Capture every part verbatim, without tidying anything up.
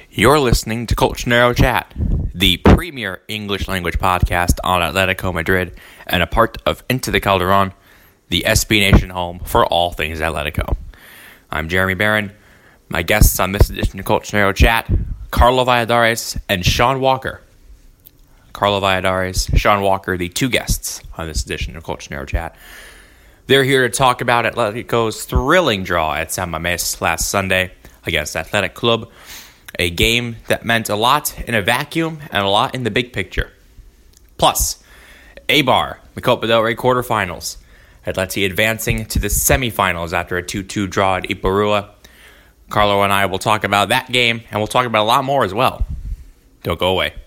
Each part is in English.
You're listening to Colchonero Chat, the premier English language podcast on Atletico Madrid and a part of Into the Calderon, the S B Nation home for all things Atletico. I'm Jeremy Barron. My guests on this edition of Colchonero Chat, Carlo Valladares and Sean Walker. Carlo Valladares, Sean Walker, the two guests on this edition of Colchonero Chat. They're here to talk about Atletico's thrilling draw at San Mamés last Sunday against Athletic Club, a game that meant a lot in a vacuum and a lot in the big picture. Plus, Eibar, the Copa del Rey quarterfinals, Atleti advancing to the semifinals after a two two draw at Iparrua. Carlo and I will talk about that game, and we'll talk about a lot more as well. Don't go away.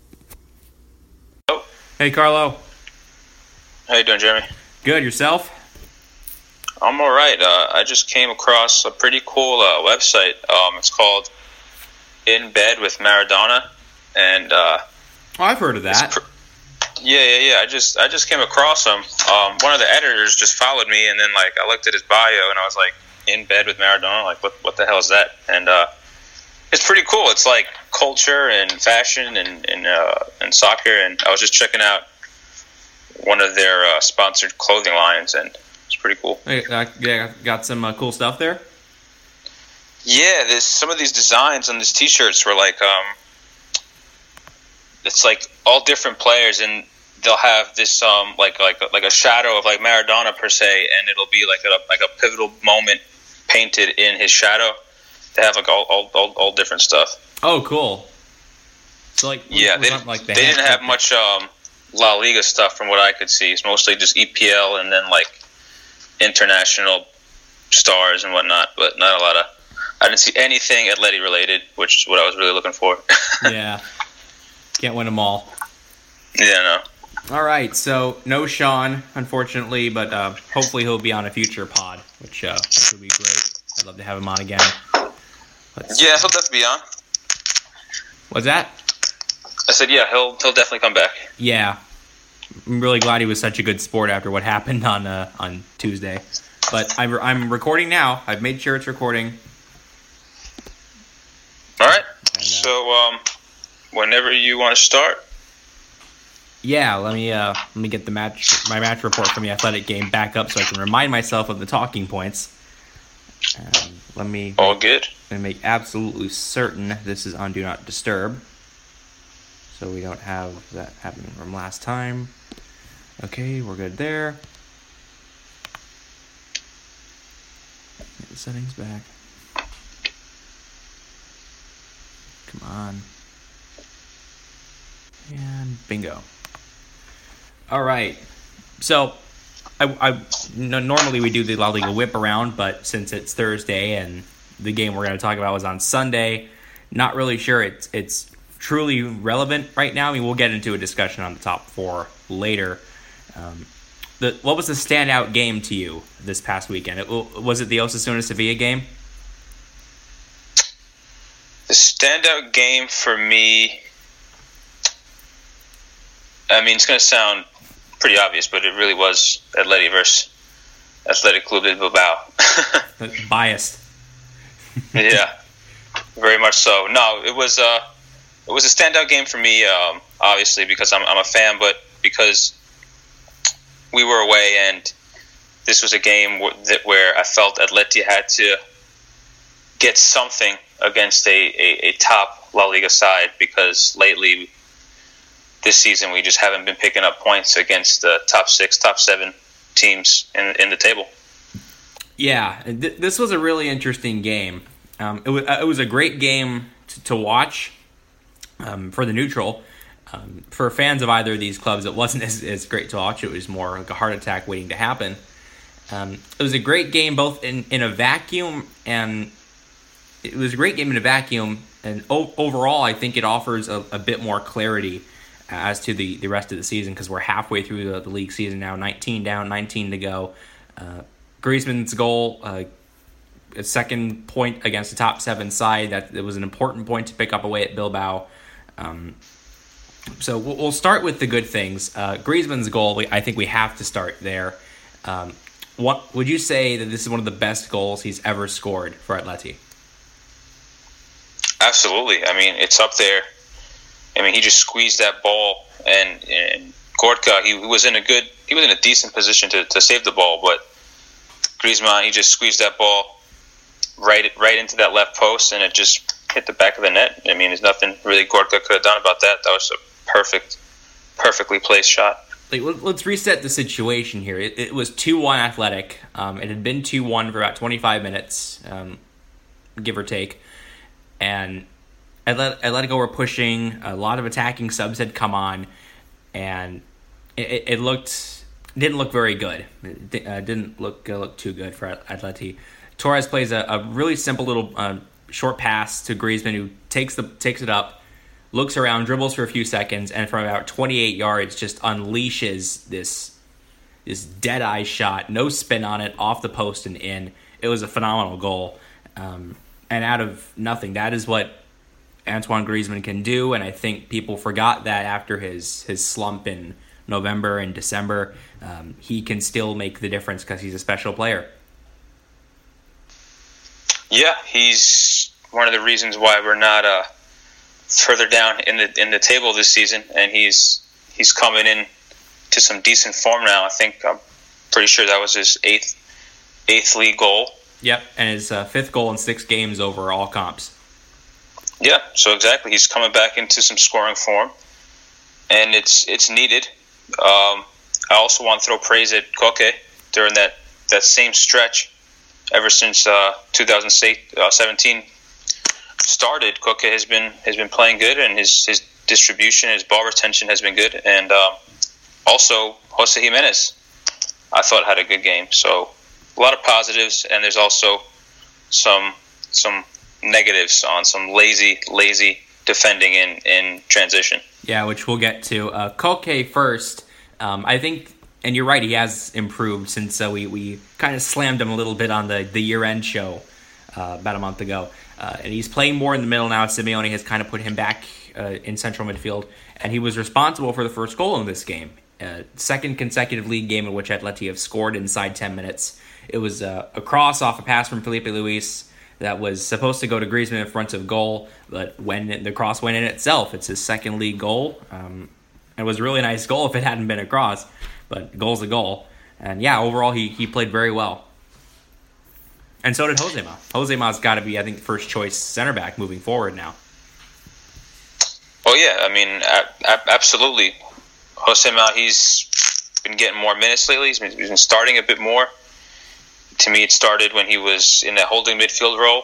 Oh. Hey, Carlo. How you doing, Jeremy? Good. Yourself? I'm all right. Uh, I just came across a pretty cool uh, website. Um, it's called In Bed with Maradona, and uh, oh, I've heard of that. Pr- yeah, yeah, yeah. I just, I just came across him. Um, one of the editors just followed me, and then like I looked at his bio, and I was like, In Bed with Maradona. Like, what, what the hell is that? And uh, it's pretty cool. It's like culture and fashion and and, uh, and soccer. And I was just checking out one of their uh, sponsored clothing lines, and it's pretty cool. Hey, uh, yeah, got some uh, cool stuff there. Yeah, there's some of these designs on these T-shirts were like, um, it's like all different players, and they'll have this um, like like like a shadow of like Maradona per se, and it'll be like a like a pivotal moment painted in his shadow. They have like all all all, all different stuff. Oh, cool. So like, yeah, they, like the they didn't have much um, La Liga stuff from what I could see. It's mostly just E P L and then like international stars and whatnot, but not a lot of. I didn't see anything Atleti related, which is what I was really looking for. Yeah, can't win them all. Yeah, no. All right, so no Sean, unfortunately, but uh, hopefully he'll be on a future pod, which uh, which would be great. I'd love to have him on again. Let's... Yeah, he'll definitely be on. What's that? I said, yeah, he'll he'll definitely come back. Yeah, I'm really glad he was such a good sport after what happened on uh, on Tuesday. But I'm I'm recording now. I've made sure it's recording. All right. So, um, whenever you want to start. Yeah, let me uh, let me get the match my match report from the Athletic game back up so I can remind myself of the talking points. Um, let me all good. Let me make absolutely certain this is on Do Not Disturb, so we don't have that happening from last time. Okay, we're good there. Get the settings back. Come on. And bingo. All right. So, I, I no, normally we do the La Liga whip around, but since it's Thursday and the game we're going to talk about was on Sunday, not really sure it's it's truly relevant right now. I mean, we'll get into a discussion on the top four later. Um, the what was the standout game to you this past weekend? It, was it the Osasuna Sevilla game? The standout game for me, I mean, it's going to sound pretty obvious, but it really was Atleti versus Athletic Club de Bilbao. Biased. Yeah, very much so. No, it was uh, it was a standout game for me, um, obviously, because I'm, I'm a fan, but because we were away, and this was a game w- that where I felt Atleti had to get something against a, a, a top La Liga side, because lately this season we just haven't been picking up points against the top six, top seven teams in in the table. Yeah, th- this was a really interesting game. Um, it was it was a great game to, to watch um, for the neutral. Um, for fans of either of these clubs, it wasn't as, as great to watch. It was more like a heart attack waiting to happen. Um, it was a great game both in, in a vacuum and. It was a great game in a vacuum, and o- overall, I think it offers a, a bit more clarity as to the, the rest of the season, because we're halfway through the, the league season now, nineteen down, nineteen to go. Uh, Griezmann's goal, uh, a second point against the top seven side, that it was an important point to pick up away at Bilbao. Um, so we'll, we'll start with the good things. Uh, Griezmann's goal, we, I think we have to start there. Um, what would you say that this is one of the best goals he's ever scored for Atleti? Absolutely. I mean, it's up there. I mean, he just squeezed that ball, and, and Gorka, he, he was in a good, he was in a decent position to, to save the ball, but Griezmann, he just squeezed that ball right right into that left post, and it just hit the back of the net. I mean, there's nothing really Gorka could have done about that. That was a perfect, perfectly placed shot. Like, let's reset the situation here. It, it was two one Athletic. Um, it had been two one for about twenty-five minutes, um, give or take. And Atletico were pushing. A lot of attacking subs had come on. And it, it looked didn't look very good. It uh, didn't look uh, look too good for Atleti. Torres plays a, a really simple little uh, short pass to Griezmann, who takes the takes it up, looks around, dribbles for a few seconds, and from about twenty-eight yards just unleashes this this dead-eye shot, no spin on it, off the post and in. It was a phenomenal goal. Um, and out of nothing, that is what Antoine Griezmann can do, and I think people forgot that after his, his slump in November and December. Um, he can still make the difference because he's a special player. Yeah, he's one of the reasons why we're not uh, further down in the in the table this season, and he's he's coming in to some decent form now. I think I'm pretty sure that was his eighth eighth league goal. Yep, and his uh, fifth goal in six games over all comps. Yeah, so exactly, he's coming back into some scoring form, and it's it's needed. Um, I also want to throw praise at Koke during that, that same stretch. Ever since uh, two thousand seventeen started, Koke has been has been playing good, and his, his distribution, his ball retention has been good, and um, also Jose Jimenez, I thought, had a good game. So a lot of positives, and there's also some some negatives on some lazy lazy defending in, in transition. Yeah, which we'll get to. Uh, Koke first. Um, I think, and you're right, he has improved since uh, we, we kind of slammed him a little bit on the, the year-end show uh, about a month ago. Uh, and he's playing more in the middle now. Simeone has kind of put him back uh, in central midfield, and he was responsible for the first goal in this game. Uh, second consecutive league game in which Atleti have scored inside ten minutes. It was uh, a cross off a pass from Felipe Luis that was supposed to go to Griezmann in front of goal, but when the cross went in itself, it's his second league goal. Um, it was a really nice goal if it hadn't been a cross, but goal's a goal. And yeah, overall, he, he played very well. And so did Josema. Josema's got to be, I think, first choice center back moving forward now. Oh, yeah, I mean, a- a- absolutely. Josema, he's been getting more minutes lately. He's been, he's been starting a bit more. To me, it started when he was in that holding midfield role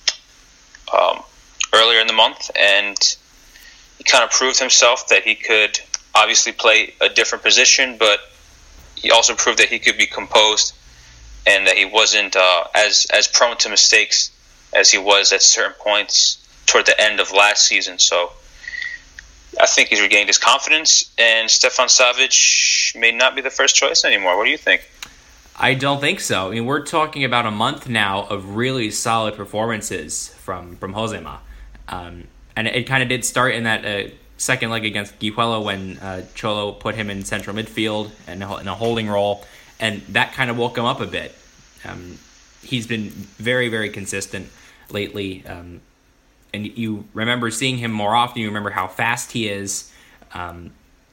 um, earlier in the month, and he kind of proved himself that he could obviously play a different position, but he also proved that he could be composed and that he wasn't uh, as as prone to mistakes as he was at certain points toward the end of last season. So I think he's regained his confidence, and Stefan Savic may not be the first choice anymore. What do you think? I don't think so. I mean, we're talking about a month now of really solid performances from, from Josema. Um, and it, it kind of did start in that uh, second leg against Guijuelo when uh, Cholo put him in central midfield and in a holding role, and that kind of woke him up a bit. Um, he's been very, very consistent lately, um, and you remember seeing him more often. You remember how fast he is, um,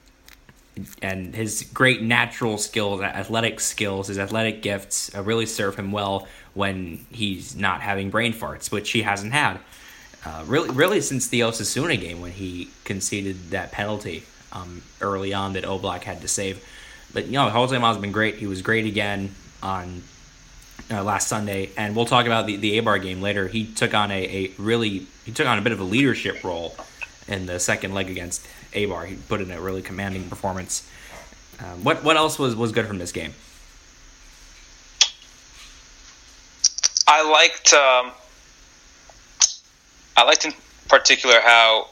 and his great natural skills, athletic skills, his athletic gifts uh, really serve him well when he's not having brain farts, which he hasn't had. Uh, really, really since the Osasuna game when he conceded that penalty um, early on that Oblak had to save. But, you know, Josema's been great. He was great again on uh, last Sunday. And we'll talk about the, the Eibar game later. He took on a, a really, he took on a bit of a leadership role in the second leg against Eibar. He put in a really commanding performance. Um, what what else was, was good from this game? I liked um, I liked in particular how,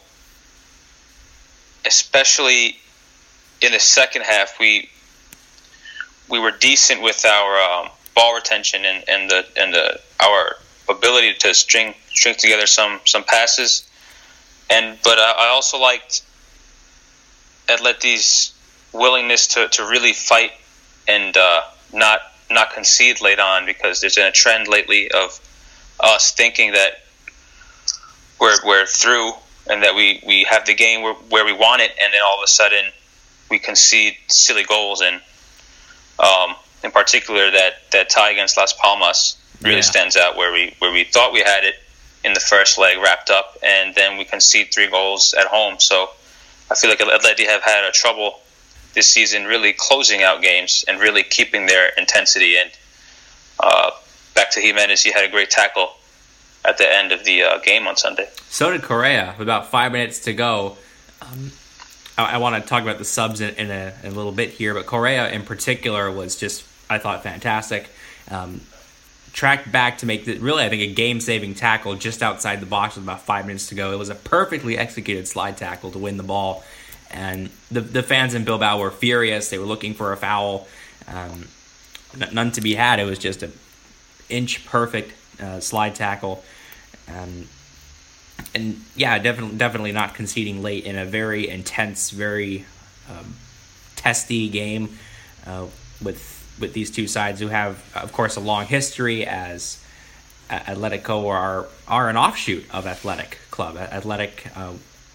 especially in the second half, we we were decent with our um, ball retention and, and the and the our ability to string string together some some passes. And but uh, I also liked Atleti's willingness to, to really fight and uh, not not concede late on, because there's been a trend lately of us thinking that we're we're we're through and that we, we have the game where, where we want it, and then all of a sudden we concede silly goals. And um, in particular, that, that tie against Las Palmas really yeah. stands out, where we where we thought we had it in the first leg wrapped up, and then we concede three goals at home. So I feel like Atleti have had a trouble this season really closing out games and really keeping their intensity. And uh, back to Jimenez, he had a great tackle at the end of the uh, game on Sunday. So did Correa. With about five minutes to go. Um, I, I want to talk about the subs in, in, a, in a little bit here, but Correa in particular was just, I thought, fantastic. Um, tracked back to make, the, really, I think, a game-saving tackle just outside the box with about five minutes to go. It was a perfectly executed slide tackle to win the ball. And the the fans in Bilbao were furious. They were looking for a foul. Um, none to be had. It was just an inch-perfect uh, slide tackle. Um, and, yeah, definitely definitely not conceding late in a very intense, very um, testy game uh, with with these two sides who have, of course, a long history as Atletico are, are an offshoot of Athletic Club. Athletic... Uh,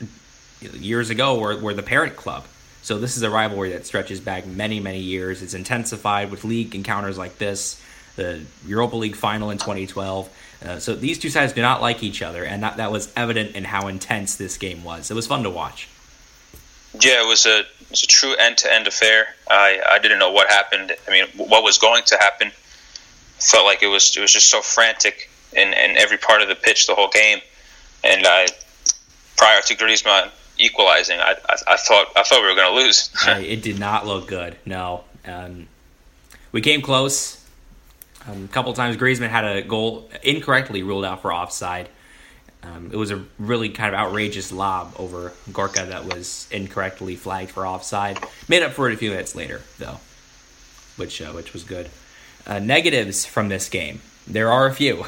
years ago were, were the parent club. So this is a rivalry that stretches back many, many years. It's intensified with league encounters like this, the Europa League final in twenty twelve. Uh, so these two sides do not like each other, and that, that was evident in how intense this game was. It was fun to watch. Yeah, it was a, it was a true end-to-end affair. I, I didn't know what happened. I mean, what was going to happen. Felt like it was it was just so frantic in, in every part of the pitch the whole game. And I, prior to Griezmann equalizing, I, I, I thought I thought we were going to lose. It did not look good. No, um, we came close. Um, a couple times, Griezmann had a goal incorrectly ruled out for offside. Um, it was a really kind of outrageous lob over Gorka that was incorrectly flagged for offside. Made up for it a few minutes later, though, which uh, which was good. Uh, negatives from this game. There are a few.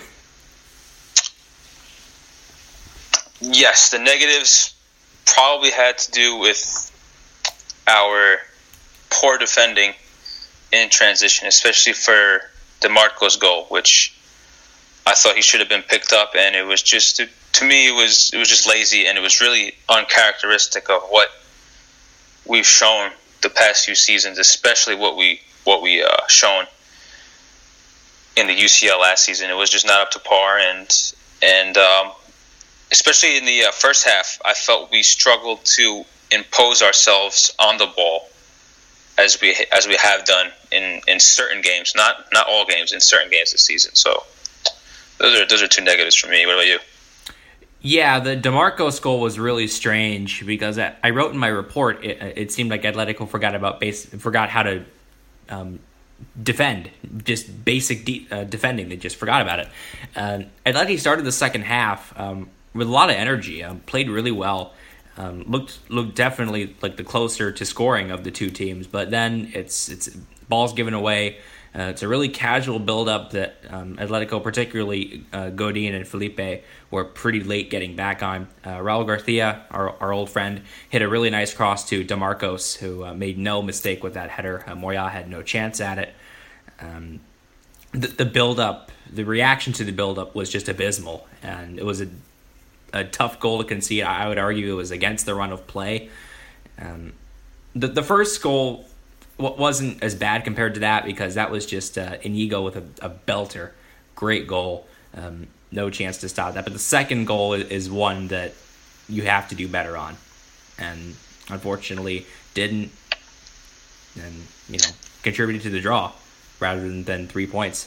Yes, the negatives probably had to do with our poor defending in transition, especially for DeMarco's goal, which I thought he should have been picked up, and it was just, to, to me, it was it was just lazy, and it was really uncharacteristic of what we've shown the past few seasons, especially what we what we uh, shown in the U C L last season. It was just not up to par, and and um, especially in the uh, first half, I felt we struggled to impose ourselves on the ball as we as we have done in, in certain games, not not all games, in certain games this season. So those are those are two negatives for me. What about you? Yeah, the DeMarco goal was really strange because I wrote in my report it, it seemed like Atletico forgot about base forgot how to um, defend, just basic de- uh, defending. They just forgot about it. Uh, Atleti started the second half um, with a lot of energy, um, played really well. Um, looked looked definitely like the closer to scoring of the two teams, but then it's it's balls given away. Uh, it's a really casual build-up that um, Atletico, particularly uh, Godin and Felipe, were pretty late getting back on. Uh, Raul Garcia, our, our old friend, hit a really nice cross to DeMarcos, who uh, made no mistake with that header. Uh, Moya had no chance at it. Um, the, the build-up, the reaction to the build-up was just abysmal, and it was a a tough goal to concede. I would argue it was against the run of play. Um, the the first goal w- wasn't as bad compared to that because that was just uh, Inigo with a, a belter. Great goal. Um, no chance to stop that. But the second goal is, is one that you have to do better on. And unfortunately didn't. And, you know, contributed to the draw rather than, than three points.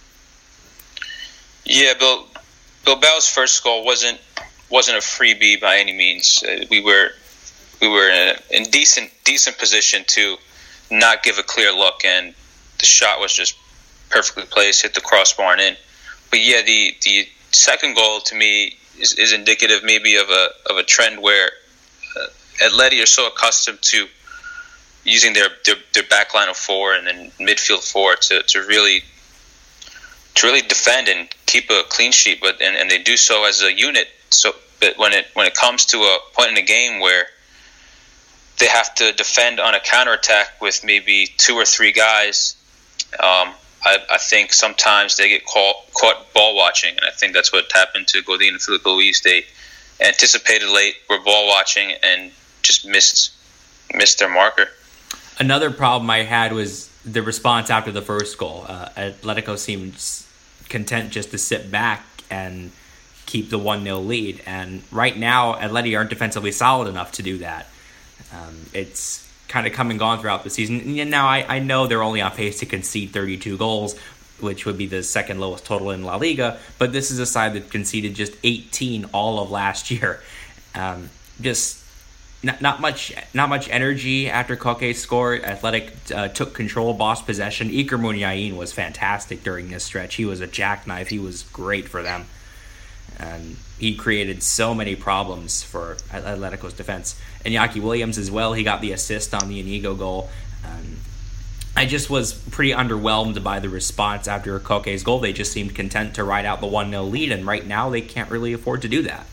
Yeah, Bill, Bilbao's first goal wasn't wasn't a freebie by any means. Uh, we were we were in, a, in decent decent position to not give a clear look, and the shot was just perfectly placed, hit the crossbar and in. But yeah, the, the second goal to me is, is indicative maybe of a of a trend where uh, Atleti are so accustomed to using their, their their back line of four and then midfield four to, to really to really defend and keep a clean sheet, but and, and they do so as a unit. So, but when it when it comes to a point in the game where they have to defend on a counterattack with maybe two or three guys, um, I, I think sometimes they get caught, caught ball watching, and I think that's what happened to Godin and Filipe Luis. They anticipated late, were ball watching, and just missed missed their marker. Another problem I had was the response after the first goal. Uh, Atletico seemed content just to sit back and keep the one nil lead. And right now, Atleti aren't defensively solid enough to do that. Um, it's kind of come and gone throughout the season. And now I, I know they're only on pace to concede thirty-two goals, which would be the second lowest total in La Liga. But this is a side that conceded just eighteen all of last year. Um, just not, not much not much energy after Koke scored. Athletic uh, took control, boss possession. Iker Muniain was fantastic during this stretch. He was a jackknife. He was great for them. And he created so many problems for Atletico's defense. And Iñaki Williams as well. He got the assist on the Inigo goal. Um, I just was pretty underwhelmed by the response after Koke's goal. They just seemed content to ride out the one nil lead, and right now they can't really afford to do that.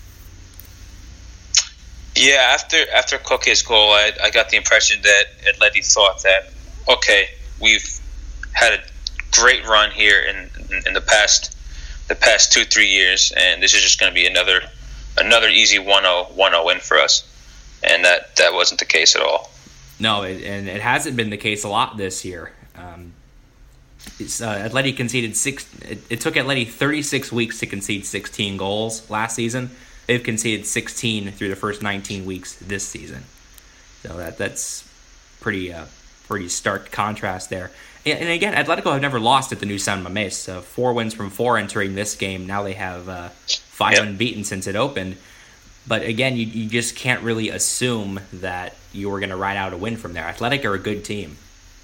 Yeah, after after Koke's goal, I, I got the impression that Atleti thought that, okay, we've had a great run here in in the past the past two three years, and this is just going to be another another easy one oh win for us, and that, that wasn't the case at all. No, it, and it hasn't been the case a lot this year. Um, it's, uh, Atleti conceded six. It, it took Atleti thirty-six weeks to concede sixteen goals last season. They've conceded sixteen through the first nineteen weeks this season. So that that's pretty uh, pretty stark contrast there. And, and again, Atletico have never lost at the new San Mamés. Uh, four wins from four entering this game. Now they have uh, five yep. unbeaten since it opened. But again, you, you just can't really assume that you were going to ride out a win from there. Athletic are a good team.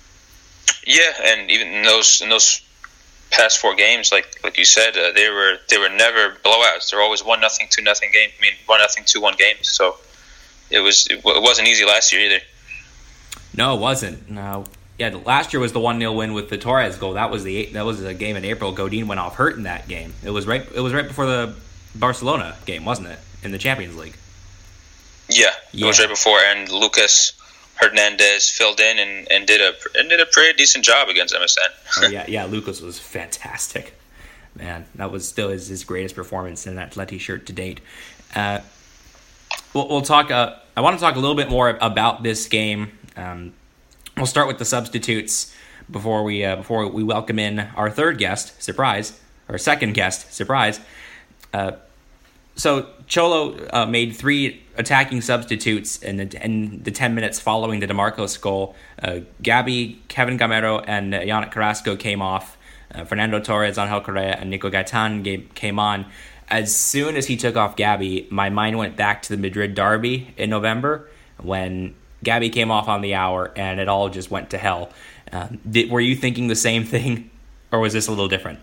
Yeah, and even in those in those past four games, like like you said, uh, they were they were never blowouts. They're always one nothing, two nothing game. I mean, one nothing, two one games. So it was it, it wasn't easy last year either. No, it wasn't. No, yeah, last year was the one nil win with the Torres goal. That was the that was a game in April. Godin went off hurt in that game. It was right. It was right before the Barcelona game, wasn't it? In the Champions League. Yeah, it yeah. was right before, and Lucas Hernandez filled in and, and did a and did a pretty decent job against M S N. oh, yeah, yeah, Lucas was fantastic. Man, that was still his, his greatest performance in an Atleti shirt to date. Uh, we'll, we'll talk. Uh, I want to talk a little bit more about this game. Um, we'll start with the substitutes before we uh, before we welcome in our third guest. Surprise, or second guest. Surprise. Uh, So Cholo uh, made three attacking substitutes in the, in the ten minutes following the DeMarcos goal. Uh, Gabi, Kevin Gamero, and uh, Yannick Carrasco came off. Uh, Fernando Torres, Angel Correa, and Nico Gaitan came, came on. As soon as he took off Gabi, my mind went back to the Madrid derby in November when Gabi came off on the hour and it all just went to hell. Uh, did, were you thinking the same thing, or was this a little different?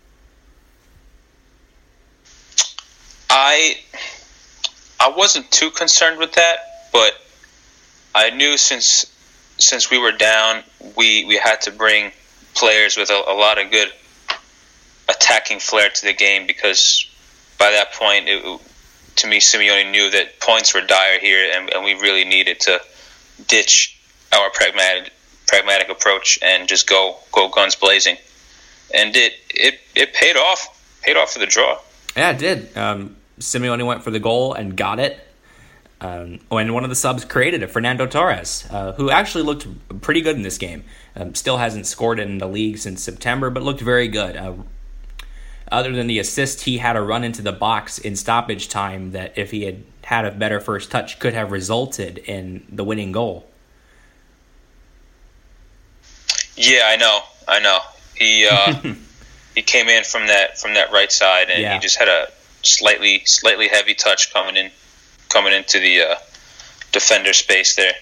I I wasn't too concerned with that, but I knew since since we were down, we, we had to bring players with a, a lot of good attacking flair to the game, because by that point, it, to me, Simeone knew that points were dire here, and, and we really needed to ditch our pragmatic pragmatic approach and just go go guns blazing, and it it, it paid off paid off for the draw. Yeah, it did. Um, Simeone went for the goal and got it. Um, and one of the subs created it, Fernando Torres, uh, who actually looked pretty good in this game. Um, still hasn't scored in the league since September, but looked very good. Uh, other than the assist, he had a run into the box in stoppage time that, if he had had a better first touch, could have resulted in the winning goal. Yeah, I know. I know. He uh, he came in from that from that right side, and yeah. he just had a slightly slightly heavy touch coming in coming into the uh, defender space there.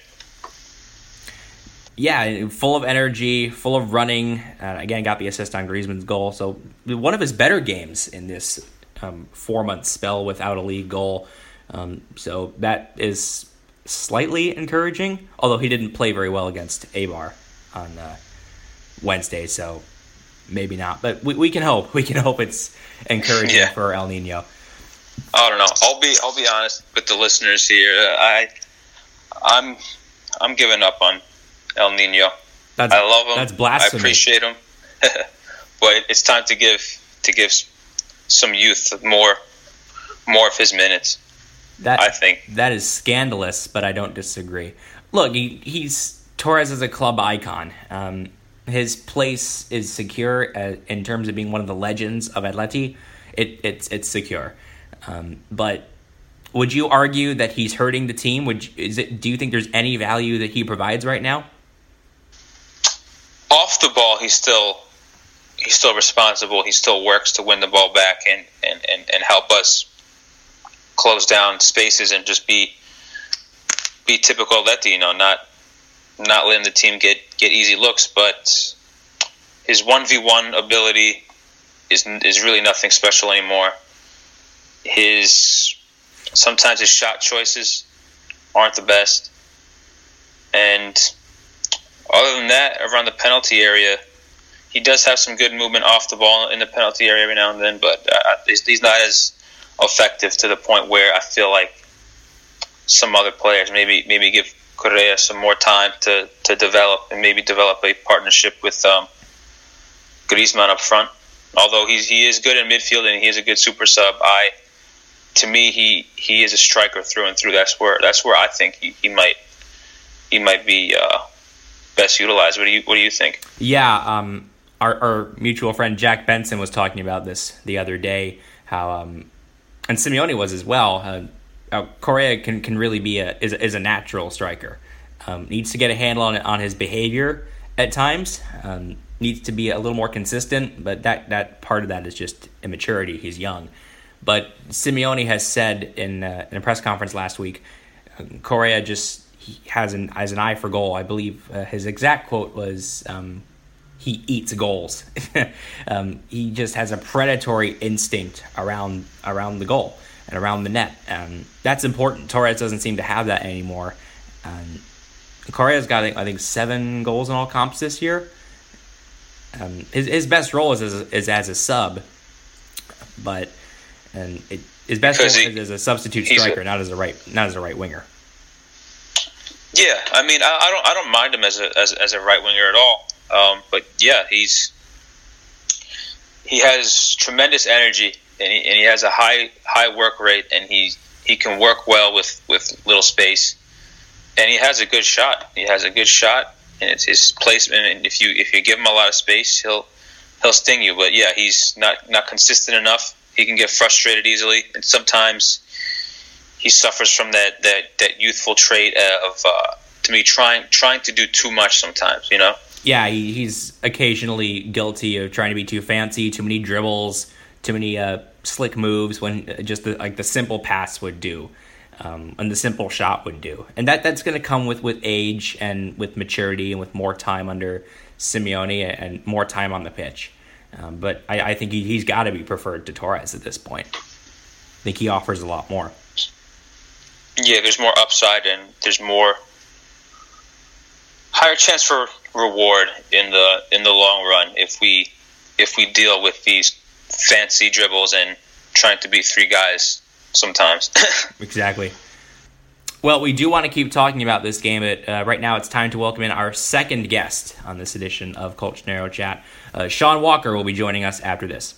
Yeah, full of energy, full of running. Uh, again, got the assist on Griezmann's goal. So one of his better games in this um, four-month spell without a league goal. Um, so that is slightly encouraging, although he didn't play very well against Eibar on uh, Wednesday, so maybe not. But we, we can hope. We can hope it's encouraging yeah. for El Nino. I don't know. I'll be I'll be honest with the listeners here. Uh, I I'm I'm giving up on El Nino. That's, I love him. That's blasphemy. I appreciate him, but it's time to give to give some youth more more of his minutes. That, I think. That is scandalous, but I don't disagree. Look, he, he's Torres is a club icon. Um, his place is secure uh, in terms of being one of the legends of Atleti. It, it's it's secure. Um, but would you argue that he's hurting the team? Would you, is it? Do you think there's any value that he provides right now? Off the ball, he's still he's still responsible. He still works to win the ball back and, and, and, and help us close down spaces and just be be typical Atleti, you know, not not letting the team get, get easy looks. But his one v one ability is is really nothing special anymore. His sometimes his shot choices aren't the best, and other than that, around the penalty area, he does have some good movement off the ball in the penalty area every now and then, but uh, he's, he's not as effective to the point where I feel like some other players maybe maybe give Correa some more time to, to develop and maybe develop a partnership with um, Griezmann up front. Although he's he is good in midfield and he is a good super sub, I to me he, he is a striker through and through. That's where that's where I think he, he might he might be uh, best utilized. What do you what do you think? Yeah, um, our our mutual friend Jack Benson was talking about this the other day. How um, and Simeone was as well. Uh, uh, Correa can, can really be a is is a natural striker. Um, needs to get a handle on on his behavior at times. Um, needs to be a little more consistent, but that, that part of that is just immaturity. He's young. But Simeone has said in, uh, in a press conference last week, uh, Correa just he has an has an eye for goal. I believe uh, his exact quote was, um, "He eats goals." um, he just has a predatory instinct around around the goal and around the net. Um, that's important. Torres doesn't seem to have that anymore. Um, Correa's got I think seven goals in all comps this year. Um, his his best role is as a, is as a sub, but and it, his best because role he, is as a substitute striker, a, not as a right not as a right winger. Yeah, I mean, I, I don't I don't mind him as a as, as a right winger at all. Um, but yeah, he's he has tremendous energy and he, and he has a high high work rate and he he can work well with, with little space and he has a good shot. He has a good shot. And it's his placement, and if you if you give him a lot of space, he'll he'll sting you. But yeah, he's not, not consistent enough. He can get frustrated easily, and sometimes he suffers from that, that, that youthful trait of uh, to me trying trying to do too much sometimes. You know? Yeah, he, he's occasionally guilty of trying to be too fancy, too many dribbles, too many uh, slick moves when just the, like the simple pass would do. Um, and the simple shot would do. And that that's going to come with, with age and with maturity and with more time under Simeone and more time on the pitch. Um, but I, I think he, he's got to be preferred to Torres at this point. I think he offers a lot more. Yeah, there's more upside and there's more higher chance for reward in the in the long run if we if we deal with these fancy dribbles and trying to beat three guys sometimes. Exactly. Well, we do want to keep talking about this game, but uh, right now it's time to welcome in our second guest on this edition of Colchonero Chat. Uh, Sean Walker will be joining us after this.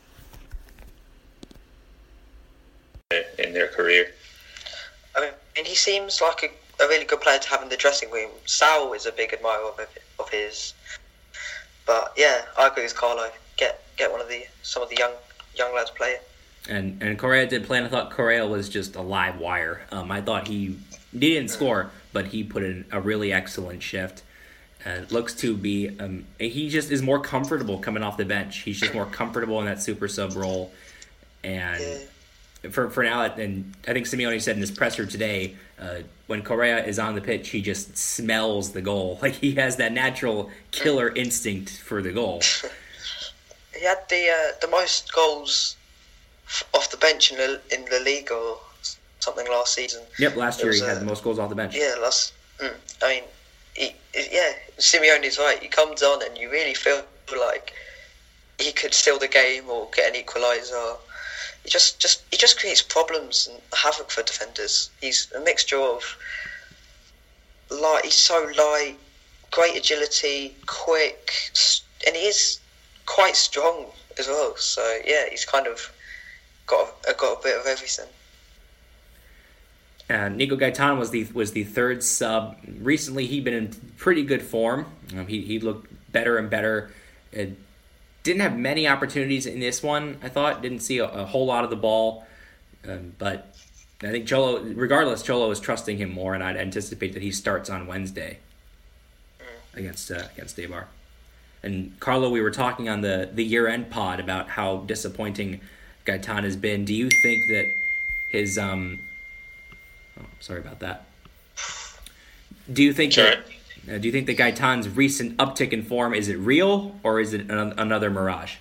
In their career. I mean, he seems like a, a really good player to have in the dressing room. Sal is a big admirer of, of his. But yeah, I agree with Carlo. Get get one of the some of the young young lads playing. And and Correa did play, and I thought Correa was just a live wire. Um, I thought he, he didn't score, but he put in a really excellent shift. Uh, looks to be, um, he just is more comfortable coming off the bench. He's just more comfortable in that super sub role. And Yeah. for for now, and I think Simeone said in his presser today, uh, when Correa is on the pitch, he just smells the goal. Like he has that natural killer instinct for the goal. He had the uh, the most goals off the bench in the in the league or something last season. Yep, last year was, he had uh, the most goals off the bench. Yeah, last. Mm, I mean, he, yeah, Simeone's right. He comes on and you really feel like he could steal the game or get an equaliser. He just, just he just creates problems and havoc for defenders. He's a mixture of light. He's so light, great agility, quick, and he is quite strong as well. So yeah, he's kind of got a, got a bit of everything. Uh, Nico Gaetan was the was the third sub. Recently, he'd been in pretty good form. Um, he he looked better and better. Uh, didn't have many opportunities in this one. I thought didn't see a, a whole lot of the ball, um, but I think Cholo, regardless, Cholo is trusting him more, and I'd anticipate that he starts on Wednesday against uh, against Eibar. And Carlo, we were talking on the the year end pod about how disappointing Gaetan has been. Do you think that his um oh, sorry about that. Do you think sure. that uh, do you think that Gaetan's recent uptick in form, is it real or is it an, another mirage?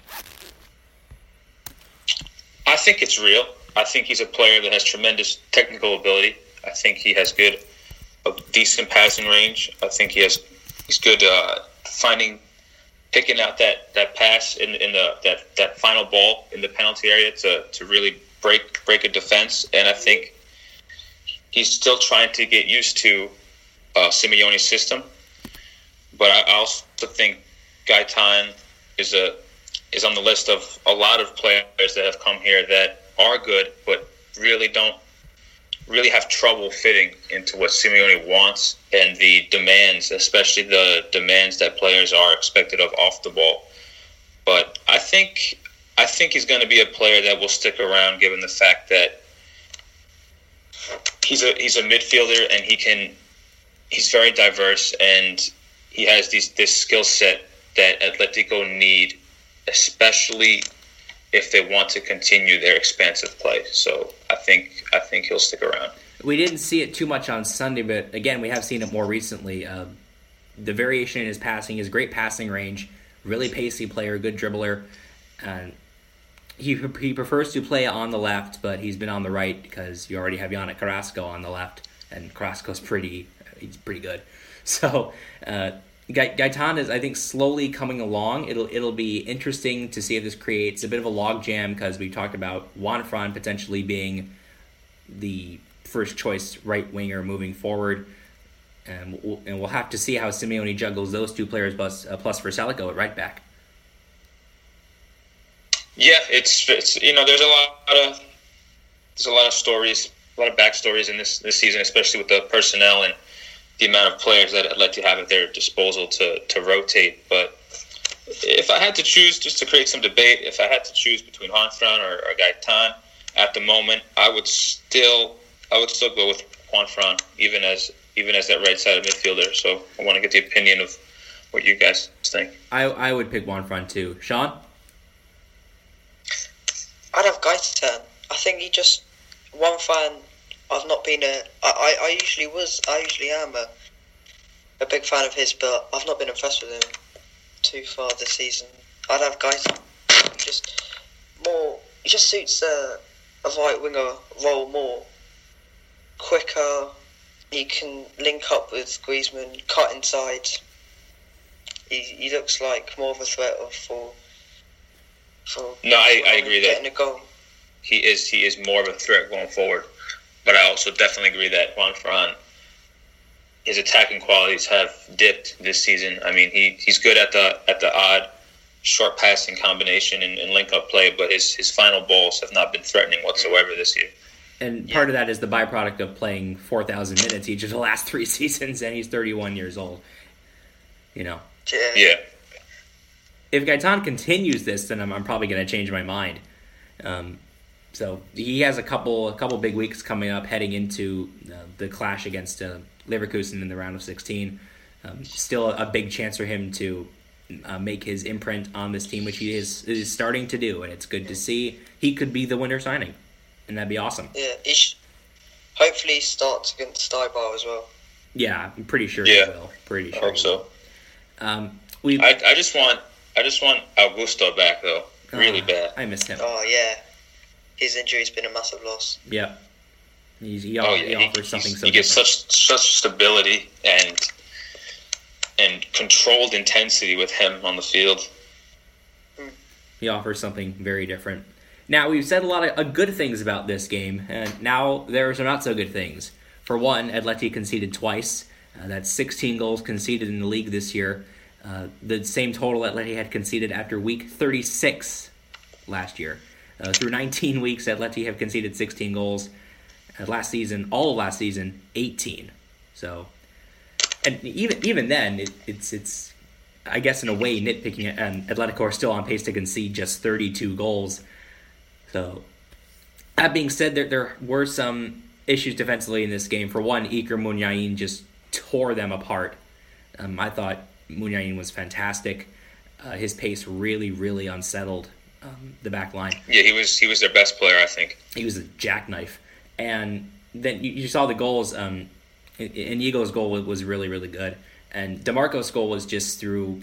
I think it's real. I think he's a player that has tremendous technical ability. I think he has good, a decent passing range. I think he has he's good uh, finding, picking out that, that pass in in the that, that final ball in the penalty area to, to really break break a defense. And I think he's still trying to get used to uh, Simeone's system. But I also think Gaetan is a is on the list of a lot of players that have come here that are good, but really don't really have trouble fitting into what Simeone wants and the demands, especially the demands that players are expected of off the ball. But I think I think he's going to be a player that will stick around, given the fact that he's a he's a midfielder and he can he's very diverse and he has these this skill set that Atletico need, especially if they want to continue their expansive play. So I think I think he'll stick around. We didn't see it too much on Sunday, but again, we have seen it more recently. Uh, the variation in his passing, his great passing range, really pacey player, good dribbler. Uh, he he prefers to play on the left, but he's been on the right because you already have Yannick Carrasco on the left, and Carrasco's pretty he's pretty good. So uh, Gaetan is, I think, slowly coming along. It'll it'll be interesting to see if this creates a bit of a logjam because we talked about Juanfran potentially being the first choice right winger moving forward, and we'll, and we'll have to see how Simeone juggles those two players plus uh, plus Versalico at right back. Yeah, it's, it's you know there's a lot of there's a lot of stories, a lot of backstories in this this season, especially with the personnel and the amount of players that Atleti have at their disposal to, to rotate. But if I had to choose, just to create some debate, if I had to choose between Juanfran or, or Gaetan at the moment, I would still I would still go with Juanfran, even as even as that right side midfielder. So I want to get the opinion of what you guys think. I I would pick Juanfran too. Sean? I'd have Gaetan. I think he just Juanfran. I've not been a. I, I, I usually was. I usually am a, a big fan of his, but I've not been impressed with him too far this season. I'd have Gaetan. Just more. He just suits a, a right winger role more. Quicker. He can link up with Griezmann, cut inside. He he looks like more of a threat of for. for no, I, I agree that getting a goal. He is he is more of a threat going forward. But I also definitely agree that Juanfran, his attacking qualities have dipped this season. I mean, he, he's good at the at the odd short passing combination and, and link up play, but his, his final balls have not been threatening whatsoever this year. And part of that is the byproduct of playing four thousand minutes each of the last three seasons, and he's thirty-one years old. You know. Yeah. yeah. If Gaetan continues this, then I'm, I'm probably going to change my mind. Um, So he has a couple a couple big weeks coming up heading into uh, the clash against uh, Leverkusen in the round of sixteen. Um, still a, a big chance for him to uh, make his imprint on this team, which he is is starting to do, and it's good to see. He could be the winter signing, and that'd be awesome. Yeah, he sh- hopefully he starts against Eibar as well. Yeah, I'm pretty sure yeah. he will. Pretty sure. I hope so. Um, we. I I just want I just want Augusto back though, really uh, bad. I miss him. Oh yeah. His injury's been a massive loss. Yeah, He's, he, oh, he yeah. offers he, something so He gets different. such such stability and and controlled intensity with him on the field. He offers something very different. Now, we've said a lot of uh, good things about this game, and now there are some not so good things. For one, Atleti conceded twice. Uh, that's sixteen goals conceded in the league this year. Uh, the same total Atleti had conceded after week thirty-six last year. Uh, through nineteen weeks, Atleti have conceded sixteen goals. And last season, all of last season, eighteen. So, and even even then, it, it's it's I guess in a way nitpicking it, and Atletico are still on pace to concede just thirty-two goals. So, that being said, there there were some issues defensively in this game. For one, Iker Muniain just tore them apart. Um, I thought Muniain was fantastic. Uh, his pace really, really unsettled um, the back line. Yeah, he was he was their best player, I think. He was a jackknife. And then you, you saw the goals. Um, Inigo's goal was really, really good. And DeMarco's goal was just through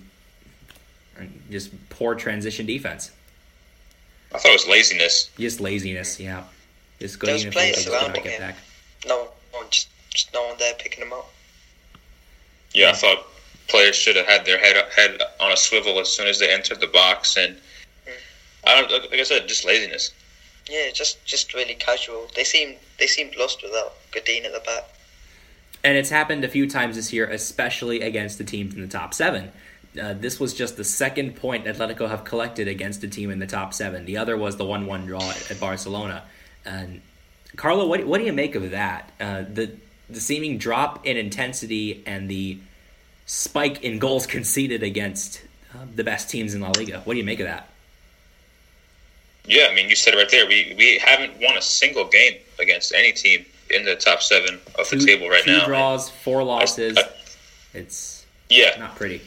just poor transition defense. I thought it was laziness. Just laziness, yeah. Just There was going players around get him. back. No one, just, just no one there picking him up. Yeah, I thought players should have had their head head on a swivel as soon as they entered the box, and I don't like I said, just laziness. Yeah, just just really casual. They seemed they seemed lost without Godin at the back. And it's happened a few times this year, especially against the teams in the top seven. Uh, this was just the second point Atletico have collected against a team in the top seven. The other was the one one draw at, at Barcelona. And Carlo, what what do you make of that? Uh, the the seeming drop in intensity and the spike in goals conceded against uh, the best teams in La Liga. What do you make of that? Yeah, I mean, you said it right there. We we haven't won a single game against any team in the top seven of the two, table right two now. Two draws, four losses. I, I, it's yeah, not pretty.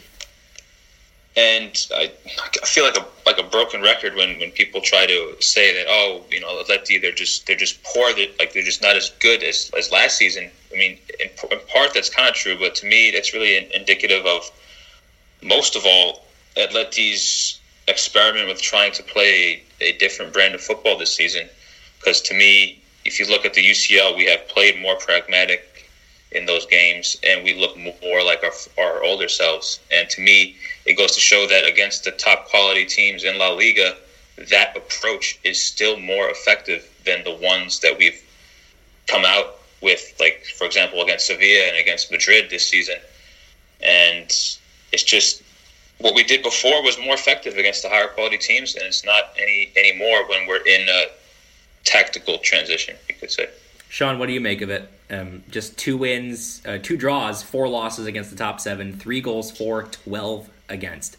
And I, I feel like a like a broken record when, when people try to say that, oh, you know, Atleti, they're just they're just poor, that like they're just not as good as, as last season. I mean, in, in part that's kind of true, but to me that's really indicative of, most of all, Atleti's experiment with trying to play a different brand of football this season. Because to me, if you look at the U C L, we have played more pragmatic in those games, and we look more like our our older selves. And to me, it goes to show that against the top quality teams in La Liga, that approach is still more effective than the ones that we've come out with, like, for example, against Sevilla and against Madrid this season. And it's just, what we did before was more effective against the higher quality teams, and it's not any anymore when we're in a tactical transition, you could say. Sean, what do you make of it? Um, just two wins, uh, two draws, four losses against the top seven, three goals for, twelve against.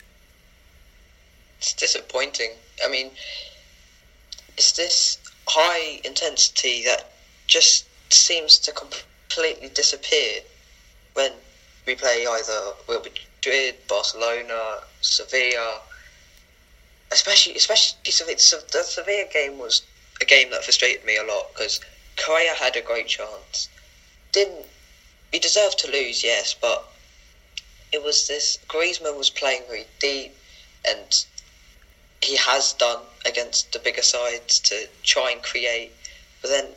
It's disappointing. I mean, it's this high intensity that just seems to completely disappear when we play either Real Madrid, Barcelona, Sevilla. Especially, especially Sevilla. The Sevilla game was a game that frustrated me a lot because Correa had a great chance. Didn't he deserved to lose? Yes, but it was this. Griezmann was playing very deep, and he has done against the bigger sides to try and create. But then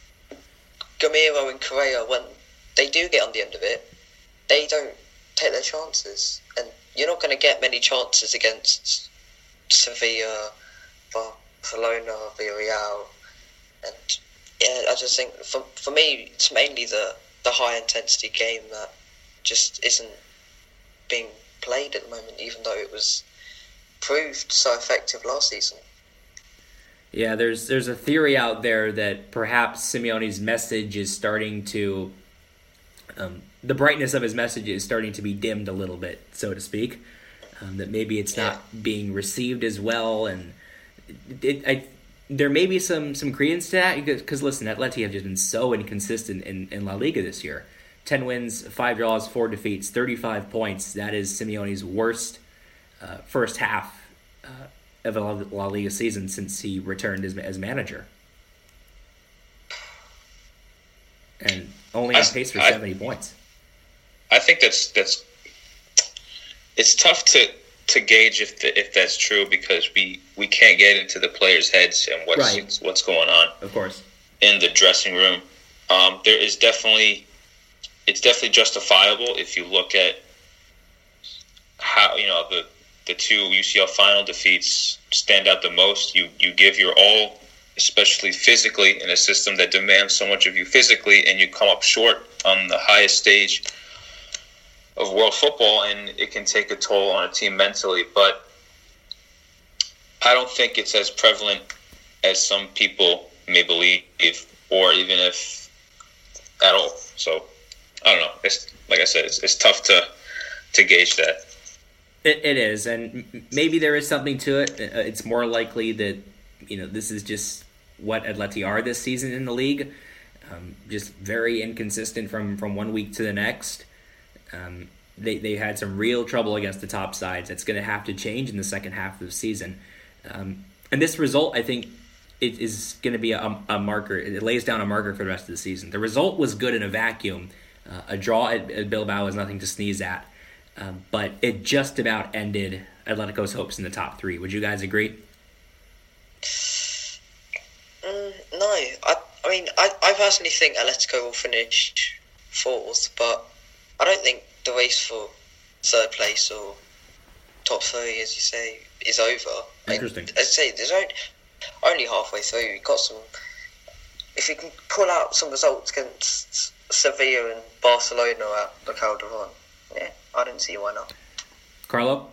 Gamero and Correa, when they do get on the end of it, they don't take their chances, and you're not going to get many chances against Sevilla, Barcelona, Villarreal, and yeah, I just think for for me it's mainly the the high intensity game that just isn't being played at the moment, even though it was proved so effective last season. Yeah, there's there's a theory out there that perhaps Simeone's message is starting to, um, the brightness of his message is starting to be dimmed a little bit, so to speak. Um, that maybe it's yeah. not being received as well, and it, it, I. There may be some, some credence to that, because, listen, Atleti have just been so inconsistent in, in La Liga this year. ten wins, five draws, four defeats, thirty-five points. That is Simeone's worst uh, first half uh, of a La Liga season since he returned as, as manager. And only on pace for I, seventy points. I think that's that's it's tough to to gauge if the, if that's true, because we, we can't get into the players' heads and what's right. what's going on. Of course. In the dressing room. Um, there is definitely it's definitely justifiable if you look at how, you know, the the two U C L final defeats stand out the most. You you give your all, especially physically, in a system that demands so much of you physically, and you come up short on the highest stage of world football, and it can take a toll on a team mentally. But I don't think it's as prevalent as some people may believe, or even if at all. So I don't know. It's like I said, it's, it's tough to to gauge that. It, it is, and maybe there is something to it. It's more likely that, you know, this is just what Atleti are this season in the league. Um, just very inconsistent from, from one week to the next. Um, they they had some real trouble against the top sides. It's going to have to change in the second half of the season. Um, and this result, I think, it is going to be a, a marker. It lays down a marker for the rest of the season. The result was good in a vacuum. Uh, a draw at, at Bilbao is nothing to sneeze at. Um, but it just about ended Atletico's hopes in the top three. Would you guys agree? Mm, no. I, I mean, I, I personally think Atletico will finish fourth, but I don't think the race for third place or top three, as you say, is over. Interesting. Like, as I say, there's only, only halfway through. We've got some... If we can pull out some results against Sevilla and Barcelona at the Calderón, yeah, I don't see why not. Carlo?